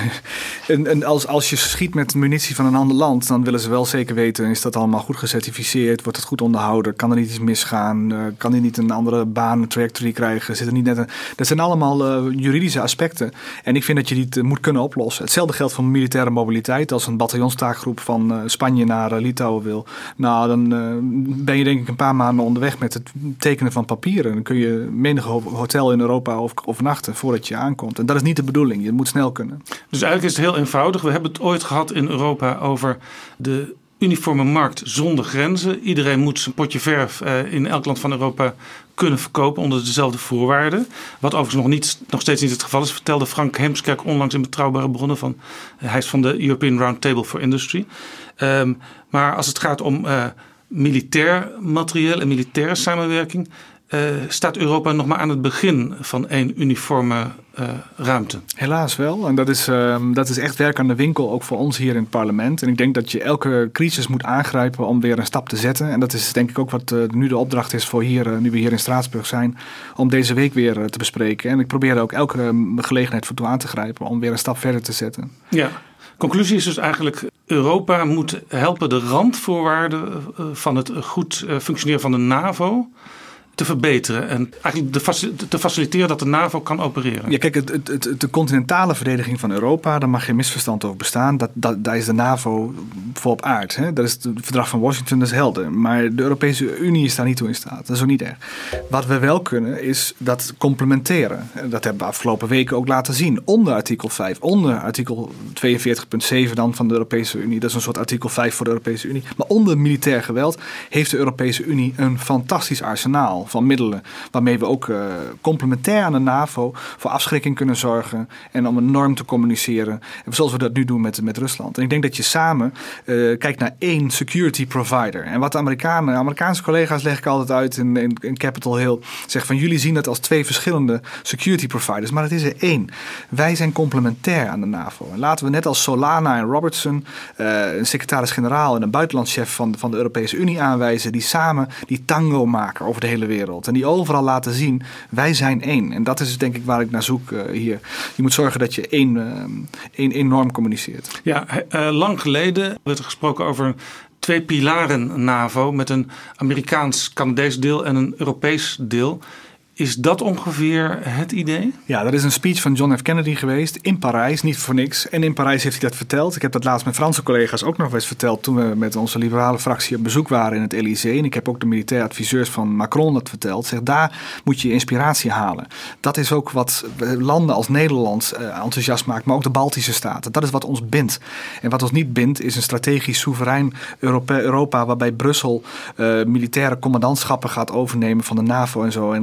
en, en als, als je schiet met munitie van een ander land, dan willen ze wel zeker weten, is dat allemaal goed gecertificeerd, wordt het goed onderhouden, kan er niet iets misgaan, uh, kan hij niet een andere baan, een trajectory krijgen, zit er niet net een... Dat zijn allemaal uh, juridische aspecten en ik vind dat je die uh, moet kunnen oplossen. Hetzelfde geldt voor militaire mobiliteit. Als een bataljonstaakgroep van uh, Spanje naar uh, Litouwen wil, nou dan uh, ben je denk ik een paar maanden onderweg met het tekenen van papieren. Dan kun je menig hotel in Europa overnachten voordat je aankomt. En dat is niet de bedoeling. Je moet snel kunnen. Dus eigenlijk is het heel eenvoudig. We hebben het ooit gehad in Europa over de uniforme markt zonder grenzen. Iedereen moet zijn potje verf uh, in elk land van Europa kunnen verkopen onder dezelfde voorwaarden. Wat overigens nog, niet, nog steeds niet het geval is, vertelde Frank Heemskerk onlangs in Betrouwbare Bronnen. Van, uh, hij is van de European Roundtable for Industry. Um, maar als het gaat om uh, militair materieel en militaire samenwerking, Uh, staat Europa nog maar aan het begin van één uniforme uh, ruimte. Helaas wel. En dat is, uh, dat is echt werk aan de winkel, ook voor ons hier in het parlement. En ik denk dat je elke crisis moet aangrijpen om weer een stap te zetten. En dat is denk ik ook wat uh, nu de opdracht is voor hier, uh, nu we hier in Straatsburg zijn, om deze week weer uh, te bespreken. En ik probeer er ook elke uh, gelegenheid voor toe aan te grijpen om weer een stap verder te zetten. Ja. Conclusie is dus eigenlijk, Europa moet helpen de randvoorwaarden uh, van het goed uh, functioneren van de NAVO te verbeteren en eigenlijk de, te faciliteren dat de NAVO kan opereren. Ja, kijk, het, het, het, de continentale verdediging van Europa, daar mag geen misverstand over bestaan. Dat, dat, daar is de NAVO voor op aard. Hè? Dat is het verdrag van Washington, dat is helder. Maar de Europese Unie is daar niet toe in staat. Dat is ook niet erg. Wat we wel kunnen, is dat complementeren. Dat hebben we afgelopen weken ook laten zien. Onder artikel vijf, onder artikel tweeënveertig punt zeven dan van de Europese Unie. Dat is een soort artikel vijf voor de Europese Unie. Maar onder militair geweld heeft de Europese Unie een fantastisch arsenaal van middelen, waarmee we ook uh, complementair aan de NAVO voor afschrikking kunnen zorgen en om een norm te communiceren, zoals we dat nu doen met, met Rusland. En ik denk dat je samen uh, kijkt naar één security provider. En wat de Amerikanen, Amerikaanse collega's leg ik altijd uit in, in, in Capitol Hill, zeggen van jullie zien dat als twee verschillende security providers, maar het is er één. Wij zijn complementair aan de NAVO. En laten we net als Solana en Robertson, uh, een secretaris-generaal en een buitenlandschef van, van de Europese Unie aanwijzen, die samen die tango maken over de hele wereld. En die overal laten zien, wij zijn één. En dat is denk ik waar ik naar zoek uh, hier. Je moet zorgen dat je één, uh, één, één norm communiceert. Ja, uh, lang geleden werd er gesproken over twee pilaren NAVO met een Amerikaans-Canadees deel en een Europees deel. Is dat ongeveer het idee? Ja, dat is een speech van John F. Kennedy geweest in Parijs, niet voor niks. En in Parijs heeft hij dat verteld. Ik heb dat laatst met Franse collega's ook nog eens verteld toen we met onze liberale fractie op bezoek waren in het Elysée. En ik heb ook de militaire adviseurs van Macron dat verteld. Zeg, daar moet je inspiratie halen. Dat is ook wat landen als Nederland uh, enthousiast maakt, maar ook de Baltische staten. Dat is wat ons bindt. En wat ons niet bindt is een strategisch soeverein Europa, Europa waarbij Brussel uh, militaire commandantschappen gaat overnemen van de NAVO en zo en competitie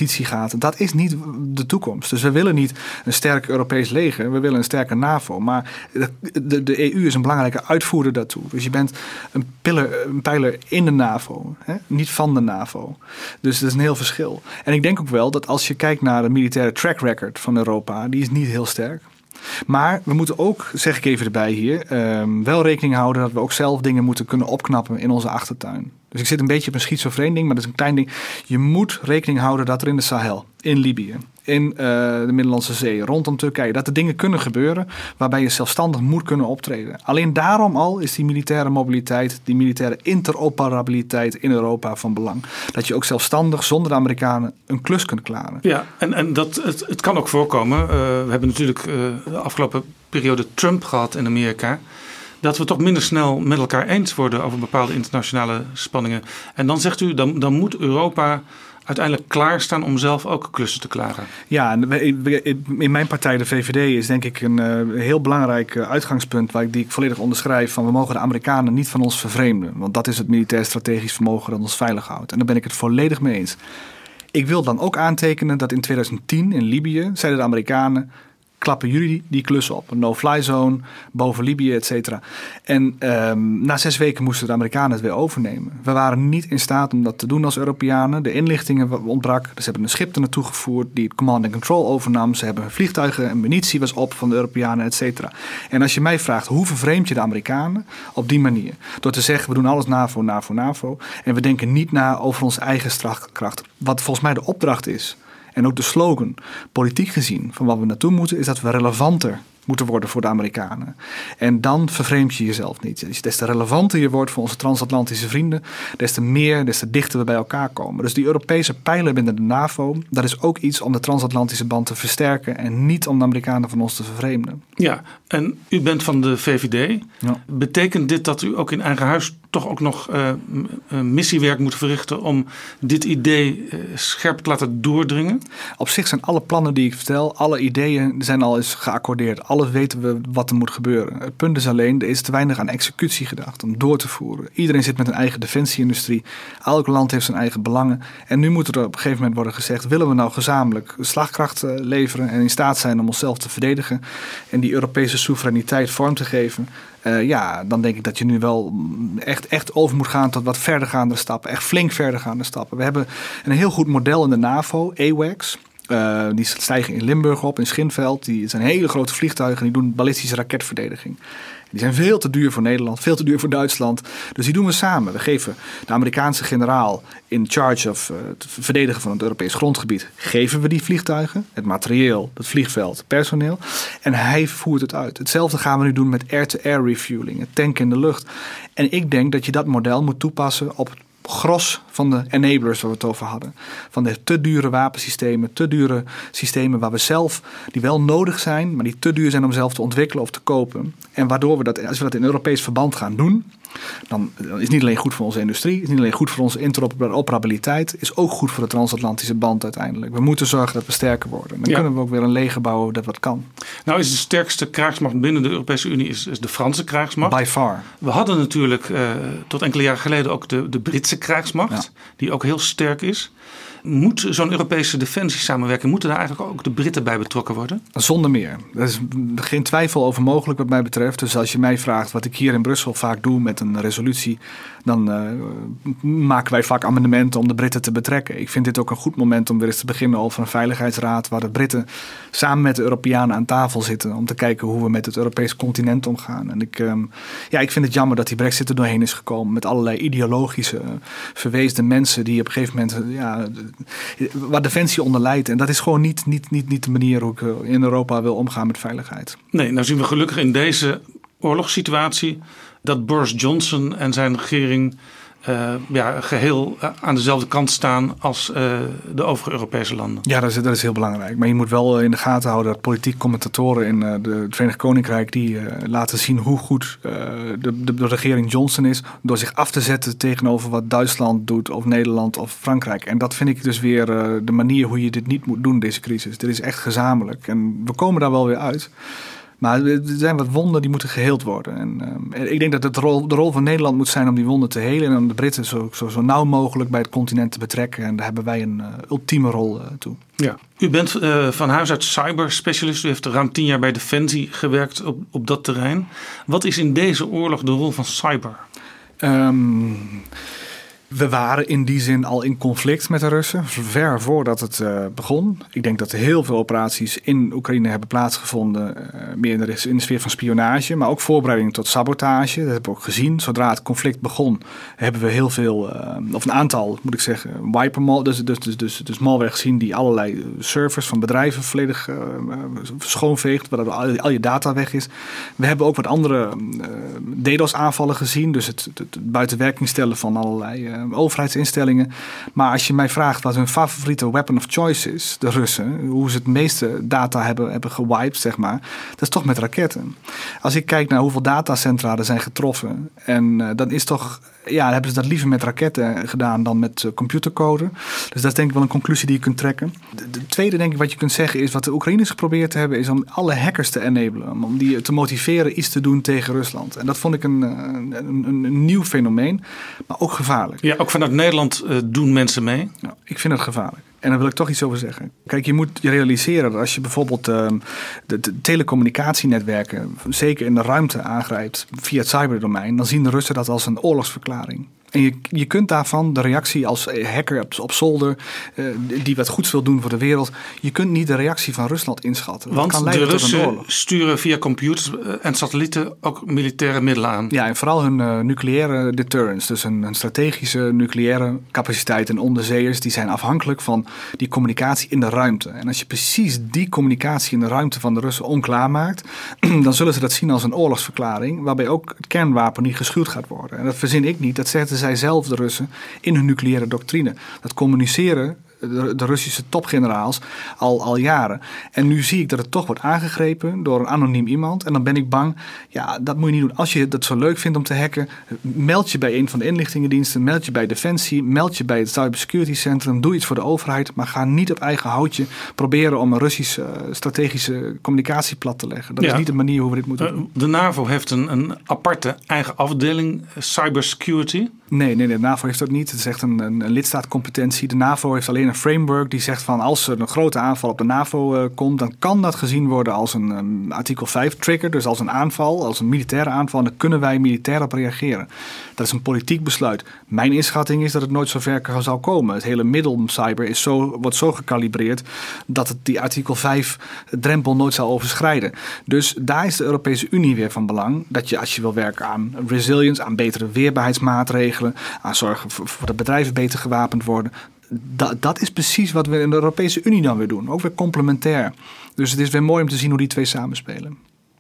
defensie gaat, dat is niet de toekomst. Dus we willen niet een sterk Europees leger, we willen een sterke NAVO. Maar de, de, de E U is een belangrijke uitvoerder daartoe. Dus je bent een, piller, een pijler in de NAVO, hè? Niet van de NAVO. Dus dat is een heel verschil. En ik denk ook wel dat als je kijkt naar de militaire track record van Europa, die is niet heel sterk. Maar we moeten ook, zeg ik even erbij hier, um, wel rekening houden dat we ook zelf dingen moeten kunnen opknappen in onze achtertuin. Dus ik zit een beetje op een schizofreen ding, maar dat is een klein ding. Je moet rekening houden dat er in de Sahel, in Libië, in uh, de Middellandse Zee, rondom Turkije, dat er dingen kunnen gebeuren waarbij je zelfstandig moet kunnen optreden. Alleen daarom al is die militaire mobiliteit, die militaire interoperabiliteit in Europa van belang. Dat je ook zelfstandig, zonder de Amerikanen, een klus kunt klaren. Ja, en, en dat, het, het kan ook voorkomen. Uh, we hebben natuurlijk uh, de afgelopen periode Trump gehad in Amerika. Dat we toch minder snel met elkaar eens worden over bepaalde internationale spanningen. En dan zegt u, dan, dan moet Europa uiteindelijk klaarstaan om zelf ook klussen te klaren. Ja, in mijn partij, de V V D, is denk ik een uh, heel belangrijk uh, uitgangspunt waar ik, die ik volledig onderschrijf van we mogen de Amerikanen niet van ons vervreemden. Want dat is het militair strategisch vermogen dat ons veilig houdt. En daar ben ik het volledig mee eens. Ik wil dan ook aantekenen dat in twintig tien in Libië zeiden de Amerikanen, klappen jullie die klussen op. Een no-fly zone, boven Libië, et cetera. En um, na zes weken moesten de Amerikanen het weer overnemen. We waren niet in staat om dat te doen als Europeanen. De inlichtingen ontbrak. Dus ze hebben een schip er naartoe gevoerd die het command and control overnam. Ze hebben vliegtuigen en munitie was op van de Europeanen, et cetera. En als je mij vraagt, hoe vervreemd je de Amerikanen? Op die manier. Door te zeggen, we doen alles NAVO, NAVO, NAVO. En we denken niet na over onze eigen slagkracht. Wat volgens mij de opdracht is. En ook de slogan, politiek gezien, van wat we naartoe moeten, is dat we relevanter moeten worden voor de Amerikanen. En dan vervreemd je jezelf niet. Dus des te relevanter je wordt voor onze transatlantische vrienden, des te meer, des te dichter we bij elkaar komen. Dus die Europese pijler binnen de NAVO, dat is ook iets om de transatlantische band te versterken en niet om de Amerikanen van ons te vervreemden. Ja, en u bent van de V V D. Ja. Betekent dit dat u ook in eigen huis toch ook nog uh, uh, missiewerk moet verrichten om dit idee uh, scherp te laten doordringen? Op zich zijn alle plannen die ik vertel, alle ideeën zijn al eens geaccordeerd. Alles weten we wat er moet gebeuren. Het punt is alleen, er is te weinig aan executie gedacht om door te voeren. Iedereen zit met een eigen defensieindustrie. Elk land heeft zijn eigen belangen. En nu moet er op een gegeven moment worden gezegd, willen we nou gezamenlijk slagkracht leveren en in staat zijn om onszelf te verdedigen en die Europese soevereiniteit vorm te geven? Uh, ja, dan denk ik dat je nu wel echt, echt over moet gaan tot wat verdergaande stappen. Echt flink verdergaande stappen. We hebben een heel goed model in de NAVO, AWACS. Uh, die stijgen in Limburg op, in Schinveld. Die zijn hele grote vliegtuigen die doen ballistische raketverdediging. Die zijn veel te duur voor Nederland, veel te duur voor Duitsland. Dus die doen we samen. We geven de Amerikaanse generaal in charge of uh, het verdedigen van het Europees grondgebied, geven we die vliegtuigen, het materieel, het vliegveld, het personeel. En hij voert het uit. Hetzelfde gaan we nu doen met air-to-air refueling, het tanken in de lucht. En ik denk dat je dat model moet toepassen op het gros van de enablers waar we het over hadden. Van de te dure wapensystemen, te dure systemen waar we zelf, die wel nodig zijn, maar die te duur zijn om zelf te ontwikkelen of te kopen. En waardoor we dat, als we dat in Europees verband gaan doen, dan is het niet alleen goed voor onze industrie, is niet alleen goed voor onze interoperabiliteit, is ook goed voor de transatlantische band uiteindelijk. We moeten zorgen dat we sterker worden. Dan ja. kunnen we ook weer een leger bouwen dat wat kan. Nou is de sterkste krijgsmacht binnen de Europese Unie is, is de Franse krijgsmacht. By far. We hadden natuurlijk uh, tot enkele jaren geleden ook de, de Britse krijgsmacht, ja. die ook heel sterk is. Moet zo'n Europese defensiesamenwerking, moeten daar eigenlijk ook de Britten bij betrokken worden? Zonder meer. Er is geen twijfel over mogelijk wat mij betreft. Dus als je mij vraagt wat ik hier in Brussel vaak doe met een resolutie, dan uh, maken wij vaak amendementen om de Britten te betrekken. Ik vind dit ook een goed moment om weer eens te beginnen over een veiligheidsraad waar de Britten samen met de Europeanen aan tafel zitten om te kijken hoe we met het Europese continent omgaan. En ik, um, ja, ik vind het jammer dat die Brexit er doorheen is gekomen met allerlei ideologische, uh, verweesde mensen die op een gegeven moment, uh, ja, waar defensie onder leidt. En dat is gewoon niet, niet, niet, niet de manier hoe ik in Europa wil omgaan met veiligheid. Nee, nou zien we gelukkig in deze oorlogssituatie dat Boris Johnson en zijn regering uh, ja, geheel aan dezelfde kant staan als uh, de overige Europese landen. Ja, dat is, dat is heel belangrijk. Maar je moet wel in de gaten houden dat politieke commentatoren in uh, de, het Verenigd Koninkrijk die uh, laten zien hoe goed uh, de, de, de regering Johnson is door zich af te zetten tegenover wat Duitsland doet of Nederland of Frankrijk. En dat vind ik dus weer uh, de manier hoe je dit niet moet doen, deze crisis. Dit is echt gezamenlijk. En we komen daar wel weer uit. Maar er zijn wat wonden die moeten geheeld worden. En uh, ik denk dat het de rol, de rol van Nederland moet zijn om die wonden te helen en om de Britten zo, zo, zo nauw mogelijk bij het continent te betrekken. En daar hebben wij een uh, ultieme rol uh, toe. Ja. U bent uh, van huis uit cyberspecialist. U heeft ruim tien jaar bij Defensie gewerkt op, op dat terrein. Wat is in deze oorlog de rol van cyber? Um, We waren in die zin al in conflict met de Russen, ver voordat het uh, begon. Ik denk dat er heel veel operaties in Oekraïne hebben plaatsgevonden, uh, meer in de, in de sfeer van spionage, maar ook voorbereiding tot sabotage. Dat hebben we ook gezien. Zodra het conflict begon, hebben we heel veel, uh, of een aantal, moet ik zeggen, wiper mal, dus, dus, dus, dus, dus malware gezien die allerlei servers van bedrijven volledig uh, schoonveegt, waardoor al, al je data weg is. We hebben ook wat andere uh, DDoS-aanvallen gezien, dus het, het, het buitenwerking stellen van allerlei uh, overheidsinstellingen. Maar als je mij vraagt wat hun favoriete weapon of choice is, de Russen, hoe ze het meeste data hebben, hebben gewiped, zeg maar, dat is toch met raketten. Als ik kijk naar hoeveel datacentra er zijn getroffen, en uh, dan is toch, ja, hebben ze dat liever met raketten gedaan dan met uh, computercode. Dus dat is denk ik wel een conclusie die je kunt trekken. De, de tweede, denk ik, wat je kunt zeggen is, wat de Oekraïners geprobeerd hebben, is om alle hackers te enablen, om die te motiveren iets te doen tegen Rusland. En dat vond ik een, een, een, een nieuw fenomeen, maar ook gevaarlijk. Ja, ook vanuit Nederland uh, doen mensen mee? Nou, ik vind het gevaarlijk. En daar wil ik toch iets over zeggen. Kijk, je moet je realiseren dat als je bijvoorbeeld uh, de, de telecommunicatienetwerken, zeker in de ruimte, aangrijpt via het cyberdomein, dan zien de Russen dat als een oorlogsverklaring. En je, je kunt daarvan de reactie als hacker op, op zolder, uh, die wat goeds wil doen voor de wereld, je kunt niet de reactie van Rusland inschatten. Want kan de Russen sturen via computers en satellieten ook militaire middelen aan. Ja, en vooral hun uh, nucleaire deterrence, dus hun, hun strategische nucleaire capaciteit en onderzeeërs, die zijn afhankelijk van die communicatie in de ruimte. En als je precies die communicatie in de ruimte van de Russen onklaar maakt, dan zullen ze dat zien als een oorlogsverklaring, waarbij ook het kernwapen niet geschuwd gaat worden. En dat verzin ik niet, dat zeggen zij zelf, de Russen, in hun nucleaire doctrine. Dat communiceren de, de Russische topgeneraals al, al jaren. En nu zie ik dat het toch wordt aangegrepen door een anoniem iemand. En dan ben ik bang, ja, dat moet je niet doen. Als je dat zo leuk vindt om te hacken, meld je bij een van de inlichtingendiensten, meld je bij Defensie, meld je bij het Cybersecurity Centrum, doe iets voor de overheid, maar ga niet op eigen houtje proberen om een Russische uh, strategische communicatie plat te leggen. Dat ja. is niet de manier hoe we dit moeten doen. De NAVO heeft een, een aparte eigen afdeling, cybersecurity. Nee, nee, nee, de NAVO heeft dat niet. Het is echt een, een, een lidstaatcompetentie. De NAVO heeft alleen een framework die zegt van als er een grote aanval op de NAVO uh, komt, dan kan dat gezien worden als een um, artikel vijf trigger, dus als een aanval, als een militaire aanval. En dan kunnen wij militair op reageren. Dat is een politiek besluit. Mijn inschatting is dat het nooit zo ver zou komen. Het hele middelcyber is zo, wordt zo gekalibreerd dat het die artikel vijf drempel nooit zal overschrijden. Dus daar is de Europese Unie weer van belang. Dat je als je wil werken aan resilience, aan betere weerbaarheidsmaatregelen, aan zorgen voor, voor dat bedrijven beter gewapend worden. Dat, dat is precies wat we in de Europese Unie dan weer doen. Ook weer complementair. Dus het is weer mooi om te zien hoe die twee samenspelen.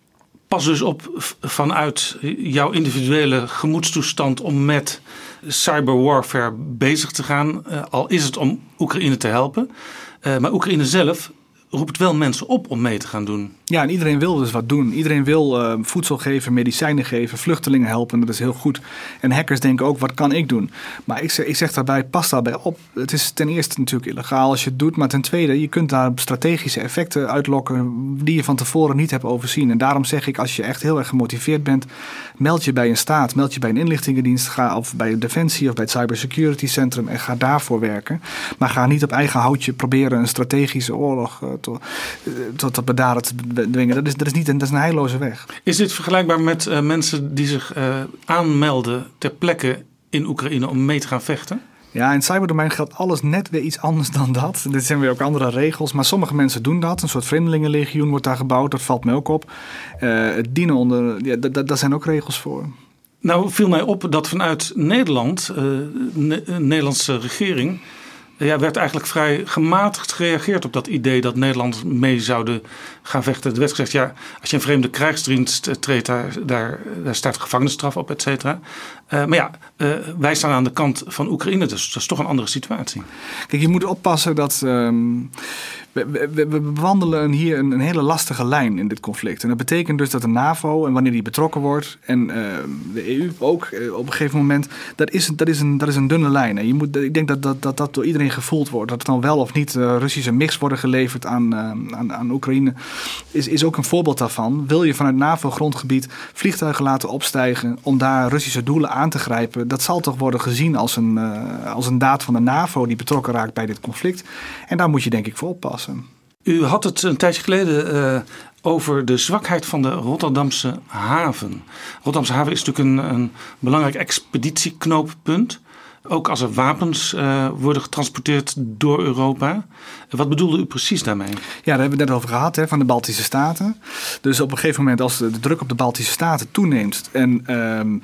Pas dus op vanuit jouw individuele gemoedstoestand om met cyberwarfare bezig te gaan. Uh, al is het om Oekraïne te helpen. Uh, maar Oekraïne zelf roept wel mensen op om mee te gaan doen. Ja, en iedereen wil dus wat doen. Iedereen wil uh, voedsel geven, medicijnen geven, vluchtelingen helpen. Dat is heel goed. En hackers denken ook, wat kan ik doen? Maar ik zeg, ik zeg daarbij, pas daarbij op. Het is ten eerste natuurlijk illegaal als je het doet. Maar ten tweede, je kunt daar strategische effecten uitlokken die je van tevoren niet hebt overzien. En daarom zeg ik, als je echt heel erg gemotiveerd bent, meld je bij een staat, meld je bij een inlichtingendienst, ga of bij Defensie of bij het Cybersecurity Centrum en ga daarvoor werken. Maar ga niet op eigen houtje proberen een strategische oorlog uh, tot, uh, tot, tot bedaren te dwingen. Dat is, dat is niet een, dat is een heilloze weg. Is dit vergelijkbaar met uh, mensen die zich uh, aanmelden ter plekke in Oekraïne om mee te gaan vechten? Ja, in het cyberdomein geldt alles net weer iets anders dan dat. Er zijn weer ook andere regels, maar sommige mensen doen dat. Een soort vreemdelingenlegioen wordt daar gebouwd, dat valt me ook op. Uh, het dienen onder, ja, d- d- daar zijn ook regels voor. Nou viel mij op dat vanuit Nederland, uh, de ne- Nederlandse regering, ja, werd eigenlijk vrij gematigd gereageerd op dat idee dat Nederland mee zouden gaan vechten. Er werd gezegd, ja, als je een vreemde krijgsdienst treedt, daar, daar, daar staat gevangenisstraf op, et cetera. Uh, maar ja, uh, wij staan aan de kant van Oekraïne, dus dat is toch een andere situatie. Kijk, je moet oppassen dat Um... we, we, we bewandelen hier een, een hele lastige lijn in dit conflict. En dat betekent dus dat de NAVO, en wanneer die betrokken wordt, en uh, de E U ook uh, op een gegeven moment, dat is, dat is, een, dat is een dunne lijn. En je moet, ik denk dat dat, dat dat door iedereen gevoeld wordt. Dat er dan wel of niet uh, Russische mix worden geleverd aan, uh, aan, aan Oekraïne, is, is ook een voorbeeld daarvan. Wil je vanuit NAVO-grondgebied vliegtuigen laten opstijgen om daar Russische doelen aan te grijpen, dat zal toch worden gezien als een, uh, als een daad van de NAVO die betrokken raakt bij dit conflict. En daar moet je denk ik voor oppassen. U had het een tijdje geleden uh, over de zwakheid van de Rotterdamse haven. Rotterdamse haven is natuurlijk een, een belangrijk expeditieknooppunt. Ook als er wapens uh, worden getransporteerd door Europa. Wat bedoelde u precies daarmee? Ja, daar hebben we het net over gehad, hè, van de Baltische Staten. Dus op een gegeven moment als de druk op de Baltische Staten toeneemt, en um,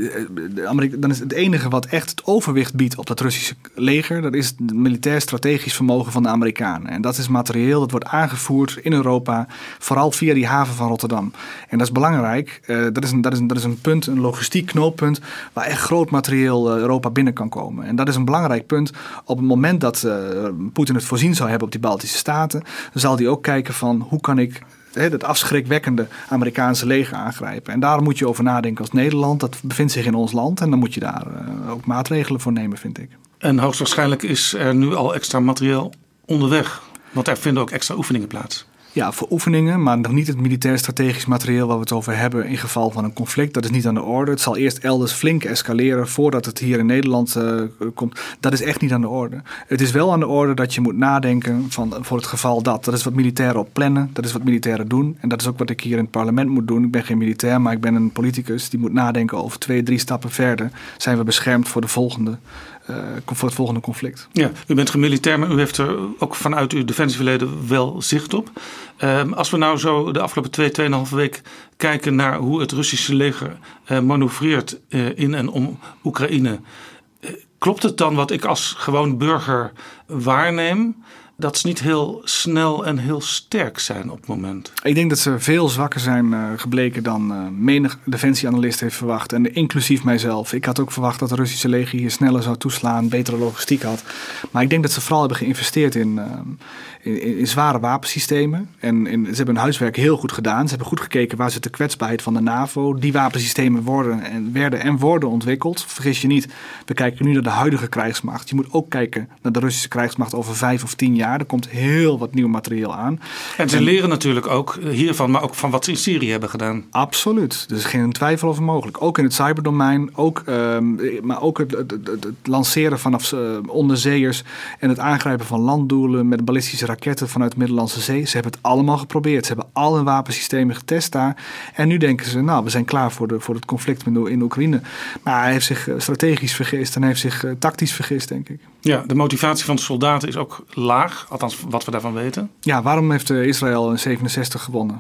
de Amerika- dan is het enige wat echt het overwicht biedt op dat Russische leger, dat is het militair strategisch vermogen van de Amerikanen. En dat is materieel dat wordt aangevoerd in Europa, vooral via die haven van Rotterdam. En dat is belangrijk. Uh, dat, is een, dat, is een, dat is een punt, een logistiek knooppunt, waar echt groot materieel uh, Europa binnen kan komen. En dat is een belangrijk punt. Op het moment dat uh, Poetin het voorzien zou hebben op die Baltische Staten, dan zal hij ook kijken van hoe kan ik he, het afschrikwekkende Amerikaanse leger aangrijpen. En daar moet je over nadenken als Nederland. Dat bevindt zich in ons land en dan moet je daar uh, ook maatregelen voor nemen, vind ik. En hoogstwaarschijnlijk is er nu al extra materieel onderweg, want er vinden ook extra oefeningen plaats. Ja, voor oefeningen, maar nog niet het militair strategisch materieel waar we het over hebben in geval van een conflict. Dat is niet aan de orde. Het zal eerst elders flink escaleren voordat het hier in Nederland uh, komt. Dat is echt niet aan de orde. Het is wel aan de orde dat je moet nadenken van, voor het geval dat. Dat is wat militairen op plannen, dat is wat militairen doen. En dat is ook wat ik hier in het parlement moet doen. Ik ben geen militair, maar ik ben een politicus die moet nadenken over twee, drie stappen verder. Zijn we beschermd voor de volgende Uh, voor het volgende conflict. Ja, u bent gemilitair, maar u heeft er ook vanuit uw defensieverleden wel zicht op. Uh, als we nou zo de afgelopen twee, tweeënhalve week kijken naar hoe het Russische leger uh, manoeuvreert uh, in en om Oekraïne. Uh, klopt het dan wat ik als gewoon burger waarneem, dat ze niet heel snel en heel sterk zijn op het moment? Ik denk dat ze veel zwakker zijn uh, gebleken dan uh, menig defensieanalist heeft verwacht. En inclusief mijzelf. Ik had ook verwacht dat de Russische leger hier sneller zou toeslaan, betere logistiek had. Maar ik denk dat ze vooral hebben geïnvesteerd in, uh, in, in zware wapensystemen. En in, ze hebben hun huiswerk heel goed gedaan. Ze hebben goed gekeken waar zit de kwetsbaarheid van de NAVO. Die wapensystemen worden en, werden en worden ontwikkeld. Vergis je niet, we kijken nu naar de huidige krijgsmacht. Je moet ook kijken naar de Russische krijgsmacht over vijf of tien jaar. Er komt heel wat nieuw materieel aan. En ze en, leren natuurlijk ook hiervan, maar ook van wat ze in Syrië hebben gedaan. Absoluut. Er is geen twijfel over mogelijk. Ook in het cyberdomein, ook, um, maar ook het, het, het, het lanceren vanaf uh, onderzeeërs en het aangrijpen van landdoelen met ballistische raketten vanuit de Middellandse Zee. Ze hebben het allemaal geprobeerd. Ze hebben al hun wapensystemen getest daar. En nu denken ze, nou, we zijn klaar voor, de, voor het conflict in Oekraïne. Maar hij heeft zich strategisch vergist en hij heeft zich uh, tactisch vergist, denk ik. Ja, de motivatie van de soldaten is ook laag, althans wat we daarvan weten. Ja, waarom heeft Israël in zevenenzestig gewonnen?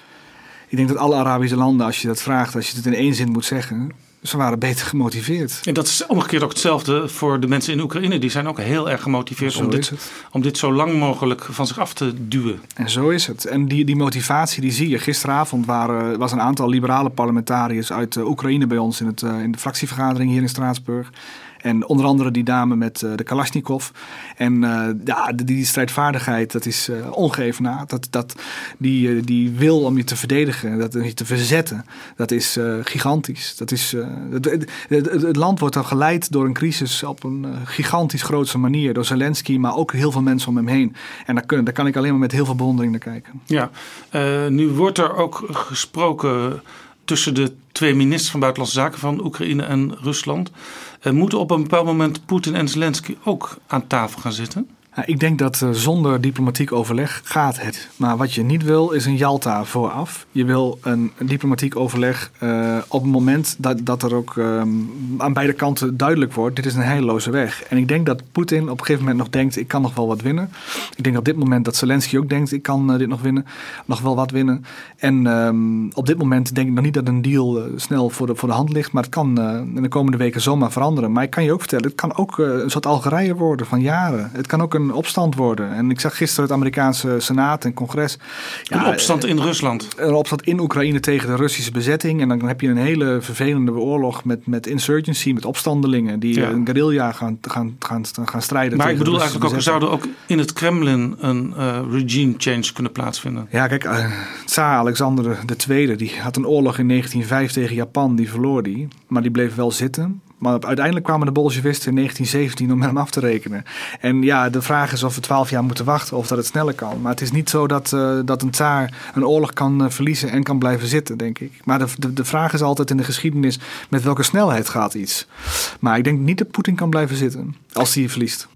Ik denk dat alle Arabische landen, als je dat vraagt, als je het in één zin moet zeggen, ze waren beter gemotiveerd. En dat is omgekeerd ook hetzelfde voor de mensen in Oekraïne. Die zijn ook heel erg gemotiveerd om dit, om dit zo lang mogelijk van zich af te duwen. En zo is het. En die, die motivatie die zie je. Gisteravond waren, was een aantal liberale parlementariërs uit uh, Oekraïne bij ons in, het, uh, in de fractievergadering hier in Straatsburg. En onder andere die dame met uh, de Kalashnikov. En uh, ja, die, die strijdvaardigheid, dat is uh, ongeëvenaard. Dat, dat, die, uh, die wil om je te verdedigen, dat, je te verzetten, dat is uh, gigantisch. Dat is, uh, het, het, het, het land wordt dan geleid door een crisis op een uh, gigantisch grootse manier. Door Zelensky, maar ook heel veel mensen om hem heen. En daar, kun, daar kan ik alleen maar met heel veel bewondering naar kijken. Ja, uh, nu wordt er ook gesproken tussen de twee ministers van Buitenlandse Zaken van Oekraïne en Rusland. Uh, moeten op een bepaald moment Poetin en Zelensky ook aan tafel gaan zitten? Nou, ik denk dat uh, zonder diplomatiek overleg gaat het. Maar wat je niet wil is een Jalta vooraf. Je wil een, een diplomatiek overleg uh, op het moment dat, dat er ook um, aan beide kanten duidelijk wordt. Dit is een heilloze weg. En ik denk dat Poetin op een gegeven moment nog denkt, ik kan nog wel wat winnen. Ik denk op dit moment dat Zelensky ook denkt, ik kan uh, dit nog winnen. Nog wel wat winnen. En um, op dit moment denk ik nog niet dat een deal uh, snel voor de, voor de hand ligt. Maar het kan uh, in de komende weken zomaar veranderen. Maar ik kan je ook vertellen, het kan ook uh, een soort Algerije worden van jaren. Het kan ook een een opstand worden. En ik zag gisteren het Amerikaanse Senaat en Congres. Ja, een opstand in Rusland. Een opstand in Oekraïne tegen de Russische bezetting. En dan heb je een hele vervelende oorlog met, met insurgency, met opstandelingen die ja. een guerrilla gaan, gaan, gaan, gaan strijden. Maar tegen ik bedoel de eigenlijk ook, er zouden ook in het Kremlin een uh, regime change kunnen plaatsvinden. Ja, kijk, uh, Tsaar Alexander de Tweede, die had een oorlog in negentien vijf tegen Japan, die verloor die. Maar die bleef wel zitten. Maar uiteindelijk kwamen de Bolshevisten in negentien zeventien om met hem af te rekenen. En ja, de vraag is of we twaalf jaar moeten wachten of dat het sneller kan. Maar het is niet zo dat, uh, dat een tsaar een oorlog kan uh, verliezen en kan blijven zitten, denk ik. Maar de, de, de vraag is altijd in de geschiedenis, met welke snelheid gaat iets? Maar ik denk niet dat Poetin kan blijven zitten als hij verliest.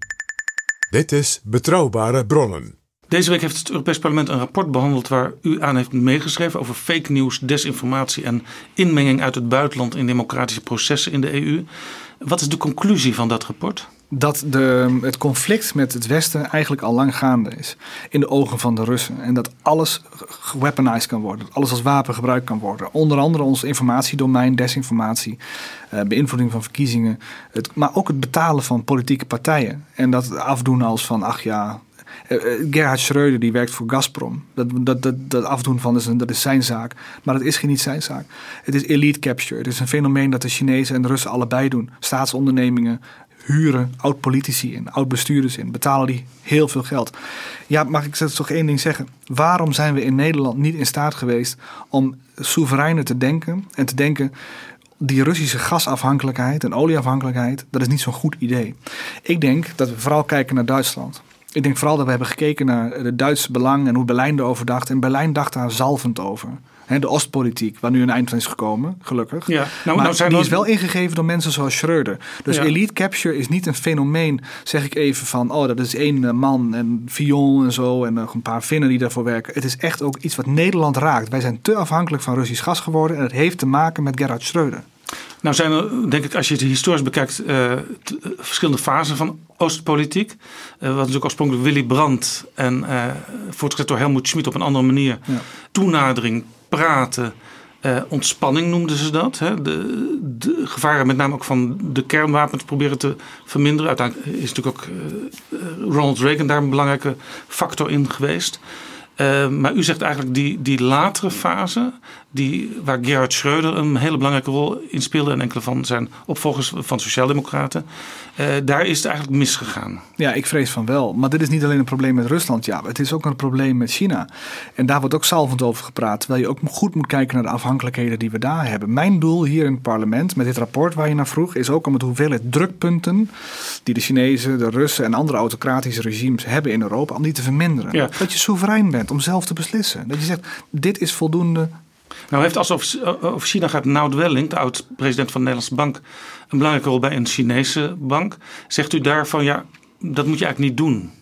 Dit is Betrouwbare Bronnen. Deze week heeft het Europees Parlement een rapport behandeld waar u aan heeft meegeschreven over fake news, desinformatie en inmenging uit het buitenland in democratische processen in de E U. Wat is de conclusie van dat rapport? Dat de, het conflict met het Westen eigenlijk al lang gaande is. In de ogen van de Russen. En dat alles geweaponized kan worden. Dat alles als wapen gebruikt kan worden. Onder andere ons informatiedomein, desinformatie, uh, beïnvloeding van verkiezingen. Het, maar ook het betalen van politieke partijen. En dat afdoen als van, ach ja... Uh, Gerhard Schröder die werkt voor Gazprom. Dat, dat, dat, dat afdoen van is, een, dat is zijn zaak. Maar dat is geen niet zijn zaak. Het is elite capture. Het is een fenomeen dat de Chinezen en de Russen allebei doen. Staatsondernemingen huren oud-politici in, oud-bestuurders in. Betalen die heel veel geld. Ja, mag ik toch één ding zeggen? Waarom zijn we in Nederland niet in staat geweest om soevereiner te denken en te denken... Die Russische gasafhankelijkheid en olieafhankelijkheid, dat is niet zo'n goed idee. Ik denk dat we vooral kijken naar Duitsland. Ik denk vooral dat we hebben gekeken naar het Duitse belang en hoe Berlijn erover dacht. En Berlijn dacht daar zalvend over. He, de Oostpolitiek, waar nu een eind van is gekomen, gelukkig. Ja, nou, maar nou zijn die dan... is wel ingegeven door mensen zoals Schröder. Dus ja. Elite capture is niet een fenomeen, zeg ik even, van... oh, dat is één man en Fillon en zo en nog een paar Finnen die daarvoor werken. Het is echt ook iets wat Nederland raakt. Wij zijn te afhankelijk van Russisch gas geworden en het heeft te maken met Gerhard Schröder. Nou zijn er, denk ik, als je het historisch bekijkt, uh, t- verschillende fasen van Oostpolitiek. Uh, wat natuurlijk oorspronkelijk Willy Brandt en uh, voortgezet door Helmut Schmidt op een andere manier. Ja. Toenadering, praten, uh, ontspanning noemden ze dat. Hè? De, de gevaren met name ook van de kernwapens proberen te verminderen. Uiteindelijk is natuurlijk ook uh, Ronald Reagan daar een belangrijke factor in geweest. Uh, maar u zegt eigenlijk die, die latere fase, die, waar Gerhard Schröder een hele belangrijke rol in speelde en enkele van zijn opvolgers van Sociaaldemocraten, uh, daar is het eigenlijk misgegaan. Ja, ik vrees van wel. Maar dit is niet alleen een probleem met Rusland. Ja, het is ook een probleem met China. En daar wordt ook zalvend over gepraat. Terwijl je ook goed moet kijken naar de afhankelijkheden die we daar hebben. Mijn doel hier in het parlement, met dit rapport waar je naar vroeg, is ook om het hoeveelheid drukpunten die de Chinezen, de Russen en andere autocratische regimes hebben in Europa, om die te verminderen. Ja. Dat je soeverein bent om zelf te beslissen. Dat je zegt, dit is voldoende. Nou heeft als over China gaat Nout Welling, de oud-president van de Nederlandse Bank, een belangrijke rol bij een Chinese bank. Zegt u daarvan, ja, dat moet je eigenlijk niet doen?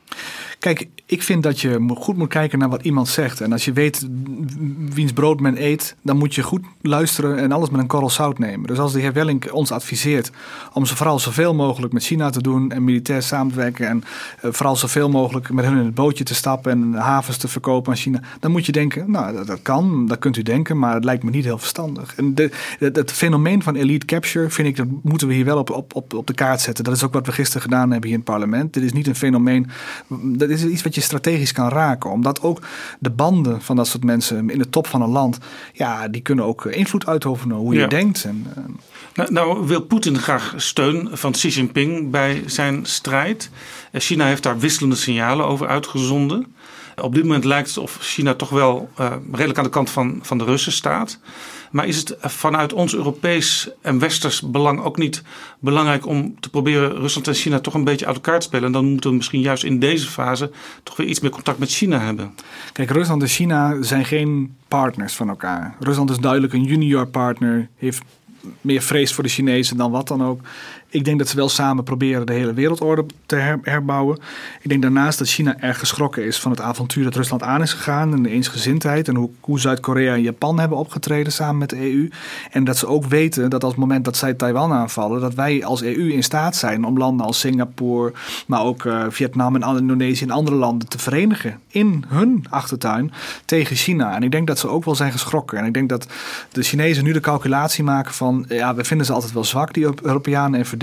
Kijk, ik vind dat je goed moet kijken naar wat iemand zegt. En als je weet wiens brood men eet, dan moet je goed luisteren en alles met een korrel zout nemen. Dus als de heer Welling ons adviseert om zo vooral zoveel mogelijk met China te doen en militair samen te werken en uh, vooral zoveel mogelijk met hun in het bootje te stappen en havens te verkopen aan China, dan moet je denken, nou dat, dat kan, dat kunt u denken, maar het lijkt me niet heel verstandig. En de, de, het fenomeen van elite capture vind ik, dat moeten we hier wel op, op, op, op de kaart zetten. Dat is ook wat we gisteren gedaan hebben hier in het parlement. Dit is niet een fenomeen, dat is iets wat je strategisch kan raken. Omdat ook de banden van dat soort mensen in de top van een land, ja, die kunnen ook invloed uitoefenen hoe je ja. denkt. En, uh... nou, nou wil Poetin graag steun van Xi Jinping bij zijn strijd. China heeft daar wisselende signalen over uitgezonden. Op dit moment lijkt het of China toch wel uh, redelijk aan de kant van, van de Russen staat. Maar is het vanuit ons Europees en Westers belang ook niet belangrijk om te proberen Rusland en China toch een beetje uit elkaar te spelen? En dan moeten we misschien juist in deze fase toch weer iets meer contact met China hebben. Kijk, Rusland en China zijn geen partners van elkaar. Rusland is duidelijk een junior partner, heeft meer vrees voor de Chinezen dan wat dan ook. Ik denk dat ze wel samen proberen de hele wereldorde te her- herbouwen. Ik denk daarnaast dat China erg geschrokken is van het avontuur dat Rusland aan is gegaan en de eensgezindheid en hoe, hoe Zuid-Korea en Japan hebben opgetreden samen met de E U. En dat ze ook weten dat als het moment dat zij Taiwan aanvallen, dat wij als E U in staat zijn om landen als Singapore, maar ook uh, Vietnam en Indonesië en andere landen te verenigen in hun achtertuin tegen China. En ik denk dat ze ook wel zijn geschrokken. En ik denk dat de Chinezen nu de calculatie maken van, ja, we vinden ze altijd wel zwak, die Europeanen, en verdedigen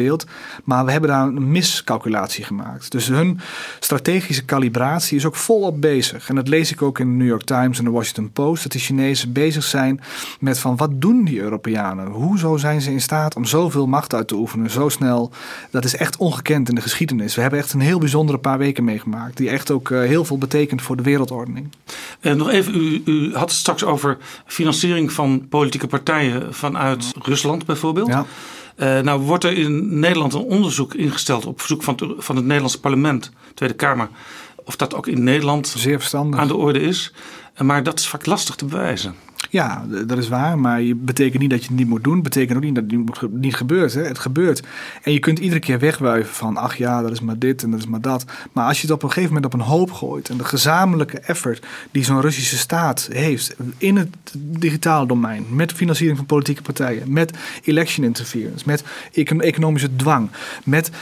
verdeeld. Maar we hebben daar een miscalculatie gemaakt. Dus hun strategische kalibratie is ook volop bezig. En dat lees ik ook in de New York Times en de Washington Post. Dat de Chinezen bezig zijn met van wat doen die Europeanen? Hoezo zijn ze in staat om zoveel macht uit te oefenen? Zo snel. Dat is echt ongekend in de geschiedenis. We hebben echt een heel bijzondere paar weken meegemaakt. Die echt ook uh, heel veel betekent voor de wereldordening. Uh, nog even, u, u had het straks over financiering van politieke partijen vanuit Rusland bijvoorbeeld. Ja. Uh, nou wordt er in Nederland een onderzoek ingesteld op verzoek van het, van het Nederlandse parlement, Tweede Kamer, of dat ook in Nederland zeer verstandig aan de orde is. Uh, maar dat is vaak lastig te bewijzen. Ja, dat is waar, maar het betekent niet dat je het niet moet doen. Het betekent ook niet dat het niet gebeurt. Hè. Het gebeurt. En je kunt iedere keer wegwuiven van, ach ja, dat is maar dit en dat is maar dat. Maar als je het op een gegeven moment op een hoop gooit en de gezamenlijke effort die zo'n Russische staat heeft in het digitale domein, met financiering van politieke partijen, met election interference, met economische dwang, met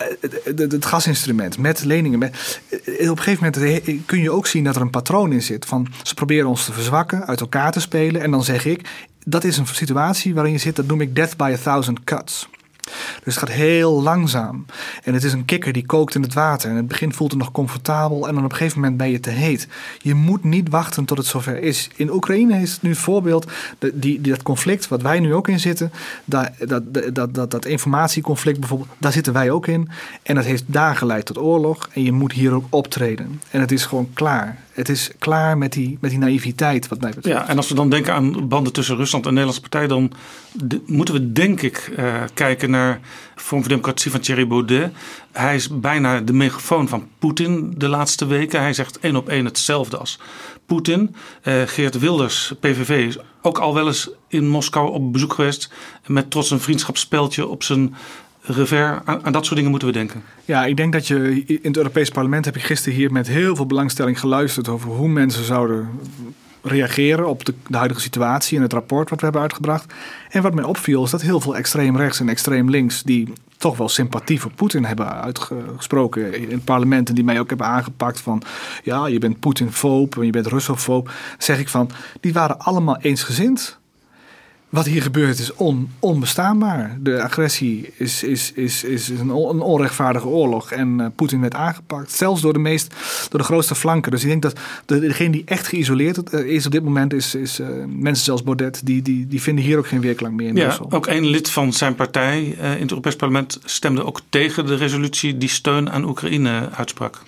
het gasinstrument, met leningen. Met, op een gegeven moment kun je ook zien dat er een patroon in zit van ze proberen ons te verzwakken, uit elkaar te spelen. En dan zeg ik, dat is een situatie waarin je zit, dat noem ik death by a thousand cuts. Dus het gaat heel langzaam. En het is een kikker die kookt in het water. En in het begin voelt het nog comfortabel. En dan op een gegeven moment ben je te heet. Je moet niet wachten tot het zover is. In Oekraïne is het nu het voorbeeld. Die, die, dat conflict wat wij nu ook in zitten. Dat, dat, dat, dat, dat informatieconflict bijvoorbeeld. Daar zitten wij ook in. En dat heeft daar geleid tot oorlog. En je moet hier ook optreden. En het is gewoon klaar. Het is klaar met die, met die naïviteit wat mij betreft. Ja, en als we dan denken aan banden tussen Rusland en de Nederlandse partij, dan de, moeten we denk ik uh, kijken naar Forum voor Democratie van Thierry Baudet. Hij is bijna de megafoon van Poetin de laatste weken. Hij zegt één op één hetzelfde als Poetin. Uh, Geert Wilders, P V V, is ook al wel eens in Moskou op bezoek geweest met trots een vriendschapsspeltje op zijn revers. Aan, aan dat soort dingen moeten we denken. Ja, ik denk dat je in het Europees Parlement heb ik gisteren hier met heel veel belangstelling geluisterd over hoe mensen zouden reageren op de, de huidige situatie en het rapport wat we hebben uitgebracht. En wat mij opviel is dat heel veel extreem rechts en extreem links die toch wel sympathie voor Poetin hebben uitgesproken in het parlement en die mij ook hebben aangepakt van ja, je bent Poetinfoob en je bent Russofoob. Zeg ik van, die waren allemaal eensgezind. Wat hier gebeurt is on, onbestaanbaar. De agressie is, is, is, is een, on, een onrechtvaardige oorlog. En uh, Poetin werd aangepakt. Zelfs door de, meest, door de grootste flanken. Dus ik denk dat de, degene die echt geïsoleerd is op dit moment is, is uh, mensen zoals Baudet. Die, die, die vinden hier ook geen weerklank meer in ja, Brussel. Ook een lid van zijn partij uh, in het Europees Parlement stemde ook tegen de resolutie die steun aan Oekraïne uitsprak.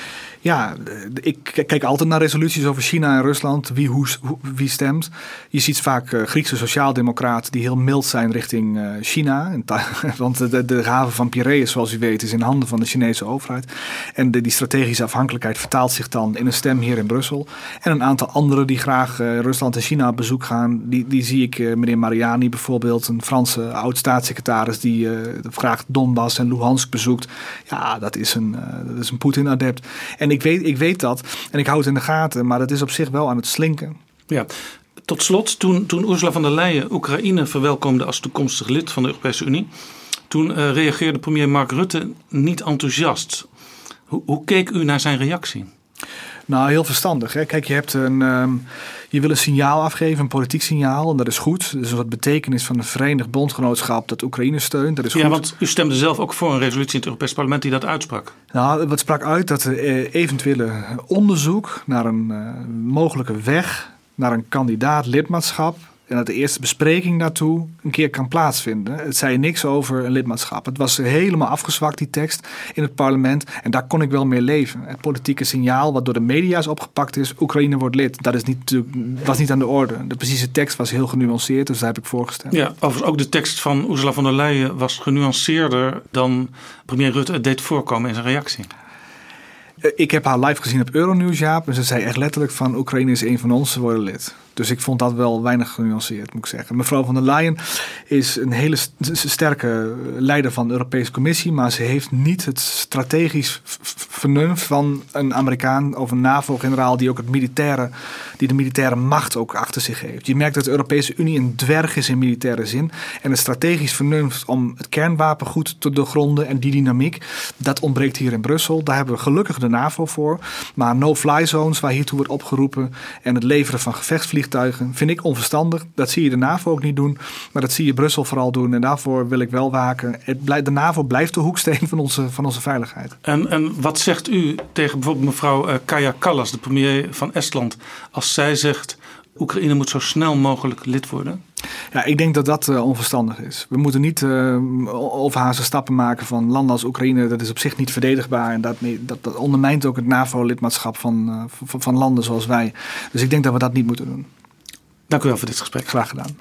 Ja, ik kijk altijd naar resoluties over China en Rusland, wie, hoe, wie stemt. Je ziet vaak uh, Griekse sociaaldemocraten die heel mild zijn richting uh, China. Want de, de haven van Piraeus, zoals u weet, is in handen van de Chinese overheid. En de, die strategische afhankelijkheid vertaalt zich dan in een stem hier in Brussel. En een aantal anderen die graag uh, Rusland en China op bezoek gaan. Die, die zie ik, uh, meneer Mariani bijvoorbeeld, een Franse oud-staatssecretaris die uh, graag Donbass en Luhansk bezoekt. Ja, dat is een, uh, dat is een Poetin-adept. En Ik weet, ik weet dat en ik hou het in de gaten, maar dat is op zich wel aan het slinken. Ja, tot slot, toen, toen Ursula von der Leyen Oekraïne verwelkomde als toekomstig lid van de Europese Unie, toen uh, reageerde premier Mark Rutte niet enthousiast. Hoe, hoe keek u naar zijn reactie? Nou, heel verstandig. Hè? Kijk, je hebt een, um, je wil een signaal afgeven, een politiek signaal. En dat is goed. Dus wat betekenis van een verenigd bondgenootschap dat Oekraïne steunt. Dat is goed. Ja, want u stemde zelf ook voor een resolutie in het Europees Parlement die dat uitsprak. Nou, wat sprak uit dat er uh, eventuele onderzoek naar een uh, mogelijke weg naar een kandidaat lidmaatschap en dat de eerste bespreking daartoe een keer kan plaatsvinden. Het zei niks over een lidmaatschap. Het was helemaal afgezwakt, die tekst, in het parlement. En daar kon ik wel mee leven. Het politieke signaal wat door de media is opgepakt is, Oekraïne wordt lid. Dat is niet, was niet aan de orde. De precieze tekst was heel genuanceerd, dus daar heb ik voor gestemd. Ja, overigens ook de tekst van Ursula von der Leyen was genuanceerder dan premier Rutte het deed voorkomen in zijn reactie. Ik heb haar live gezien op Euronews, Jaap. En ze zei echt letterlijk van Oekraïne is een van ons, ze worden lid. Dus ik vond dat wel weinig genuanceerd, moet ik zeggen. Mevrouw von der Leyen is een hele sterke leider van de Europese Commissie, maar ze heeft niet het strategisch vernuft van een Amerikaan of een NAVO-generaal die ook het militaire, die de militaire macht ook achter zich heeft. Je merkt dat de Europese Unie een dwerg is in militaire zin. En het strategisch vernuft om het kernwapen goed te doorgronden en die dynamiek, dat ontbreekt hier in Brussel. Daar hebben we gelukkig de NAVO voor. Maar no-fly zones waar hiertoe wordt opgeroepen en het leveren van gevechtsvliegtuigen vliegtuigen. Vind ik onverstandig. Dat zie je de NAVO ook niet doen. Maar dat zie je Brussel vooral doen. En daarvoor wil ik wel waken. Het blijft, de NAVO blijft de hoeksteen van onze, van onze veiligheid. En, en wat zegt u tegen bijvoorbeeld mevrouw uh, Kaja Kallas, de premier van Estland, als zij zegt Oekraïne moet zo snel mogelijk lid worden? Ja, ik denk dat dat uh, onverstandig is. We moeten niet uh, overhaaste stappen maken van landen als Oekraïne. Dat is op zich niet verdedigbaar. En dat, dat, dat ondermijnt ook het NAVO-lidmaatschap van, uh, van, van landen zoals wij. Dus ik denk dat we dat niet moeten doen. Dank u wel voor dit gesprek. Graag gedaan.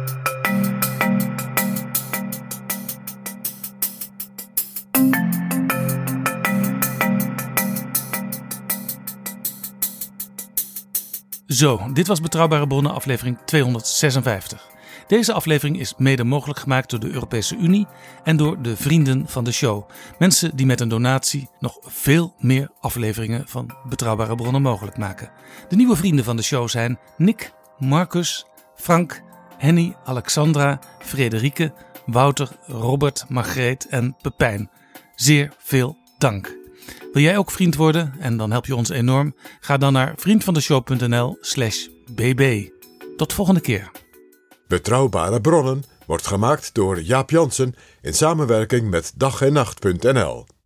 Zo, dit was Betrouwbare Bronnen aflevering tweehonderdzesenvijftig. Deze aflevering is mede mogelijk gemaakt door de Europese Unie en door de vrienden van de show. Mensen die met een donatie nog veel meer afleveringen van Betrouwbare Bronnen mogelijk maken. De nieuwe vrienden van de show zijn Nick, Marcus, Frank, Henny, Alexandra, Frederike, Wouter, Robert, Margreet en Pepijn. Zeer veel dank. Wil jij ook vriend worden? En dan help je ons enorm. Ga dan naar vriendvandeshow.nl slash bb. Tot volgende keer. Betrouwbare Bronnen wordt gemaakt door Jaap Jansen in samenwerking met dag en nacht punt n l.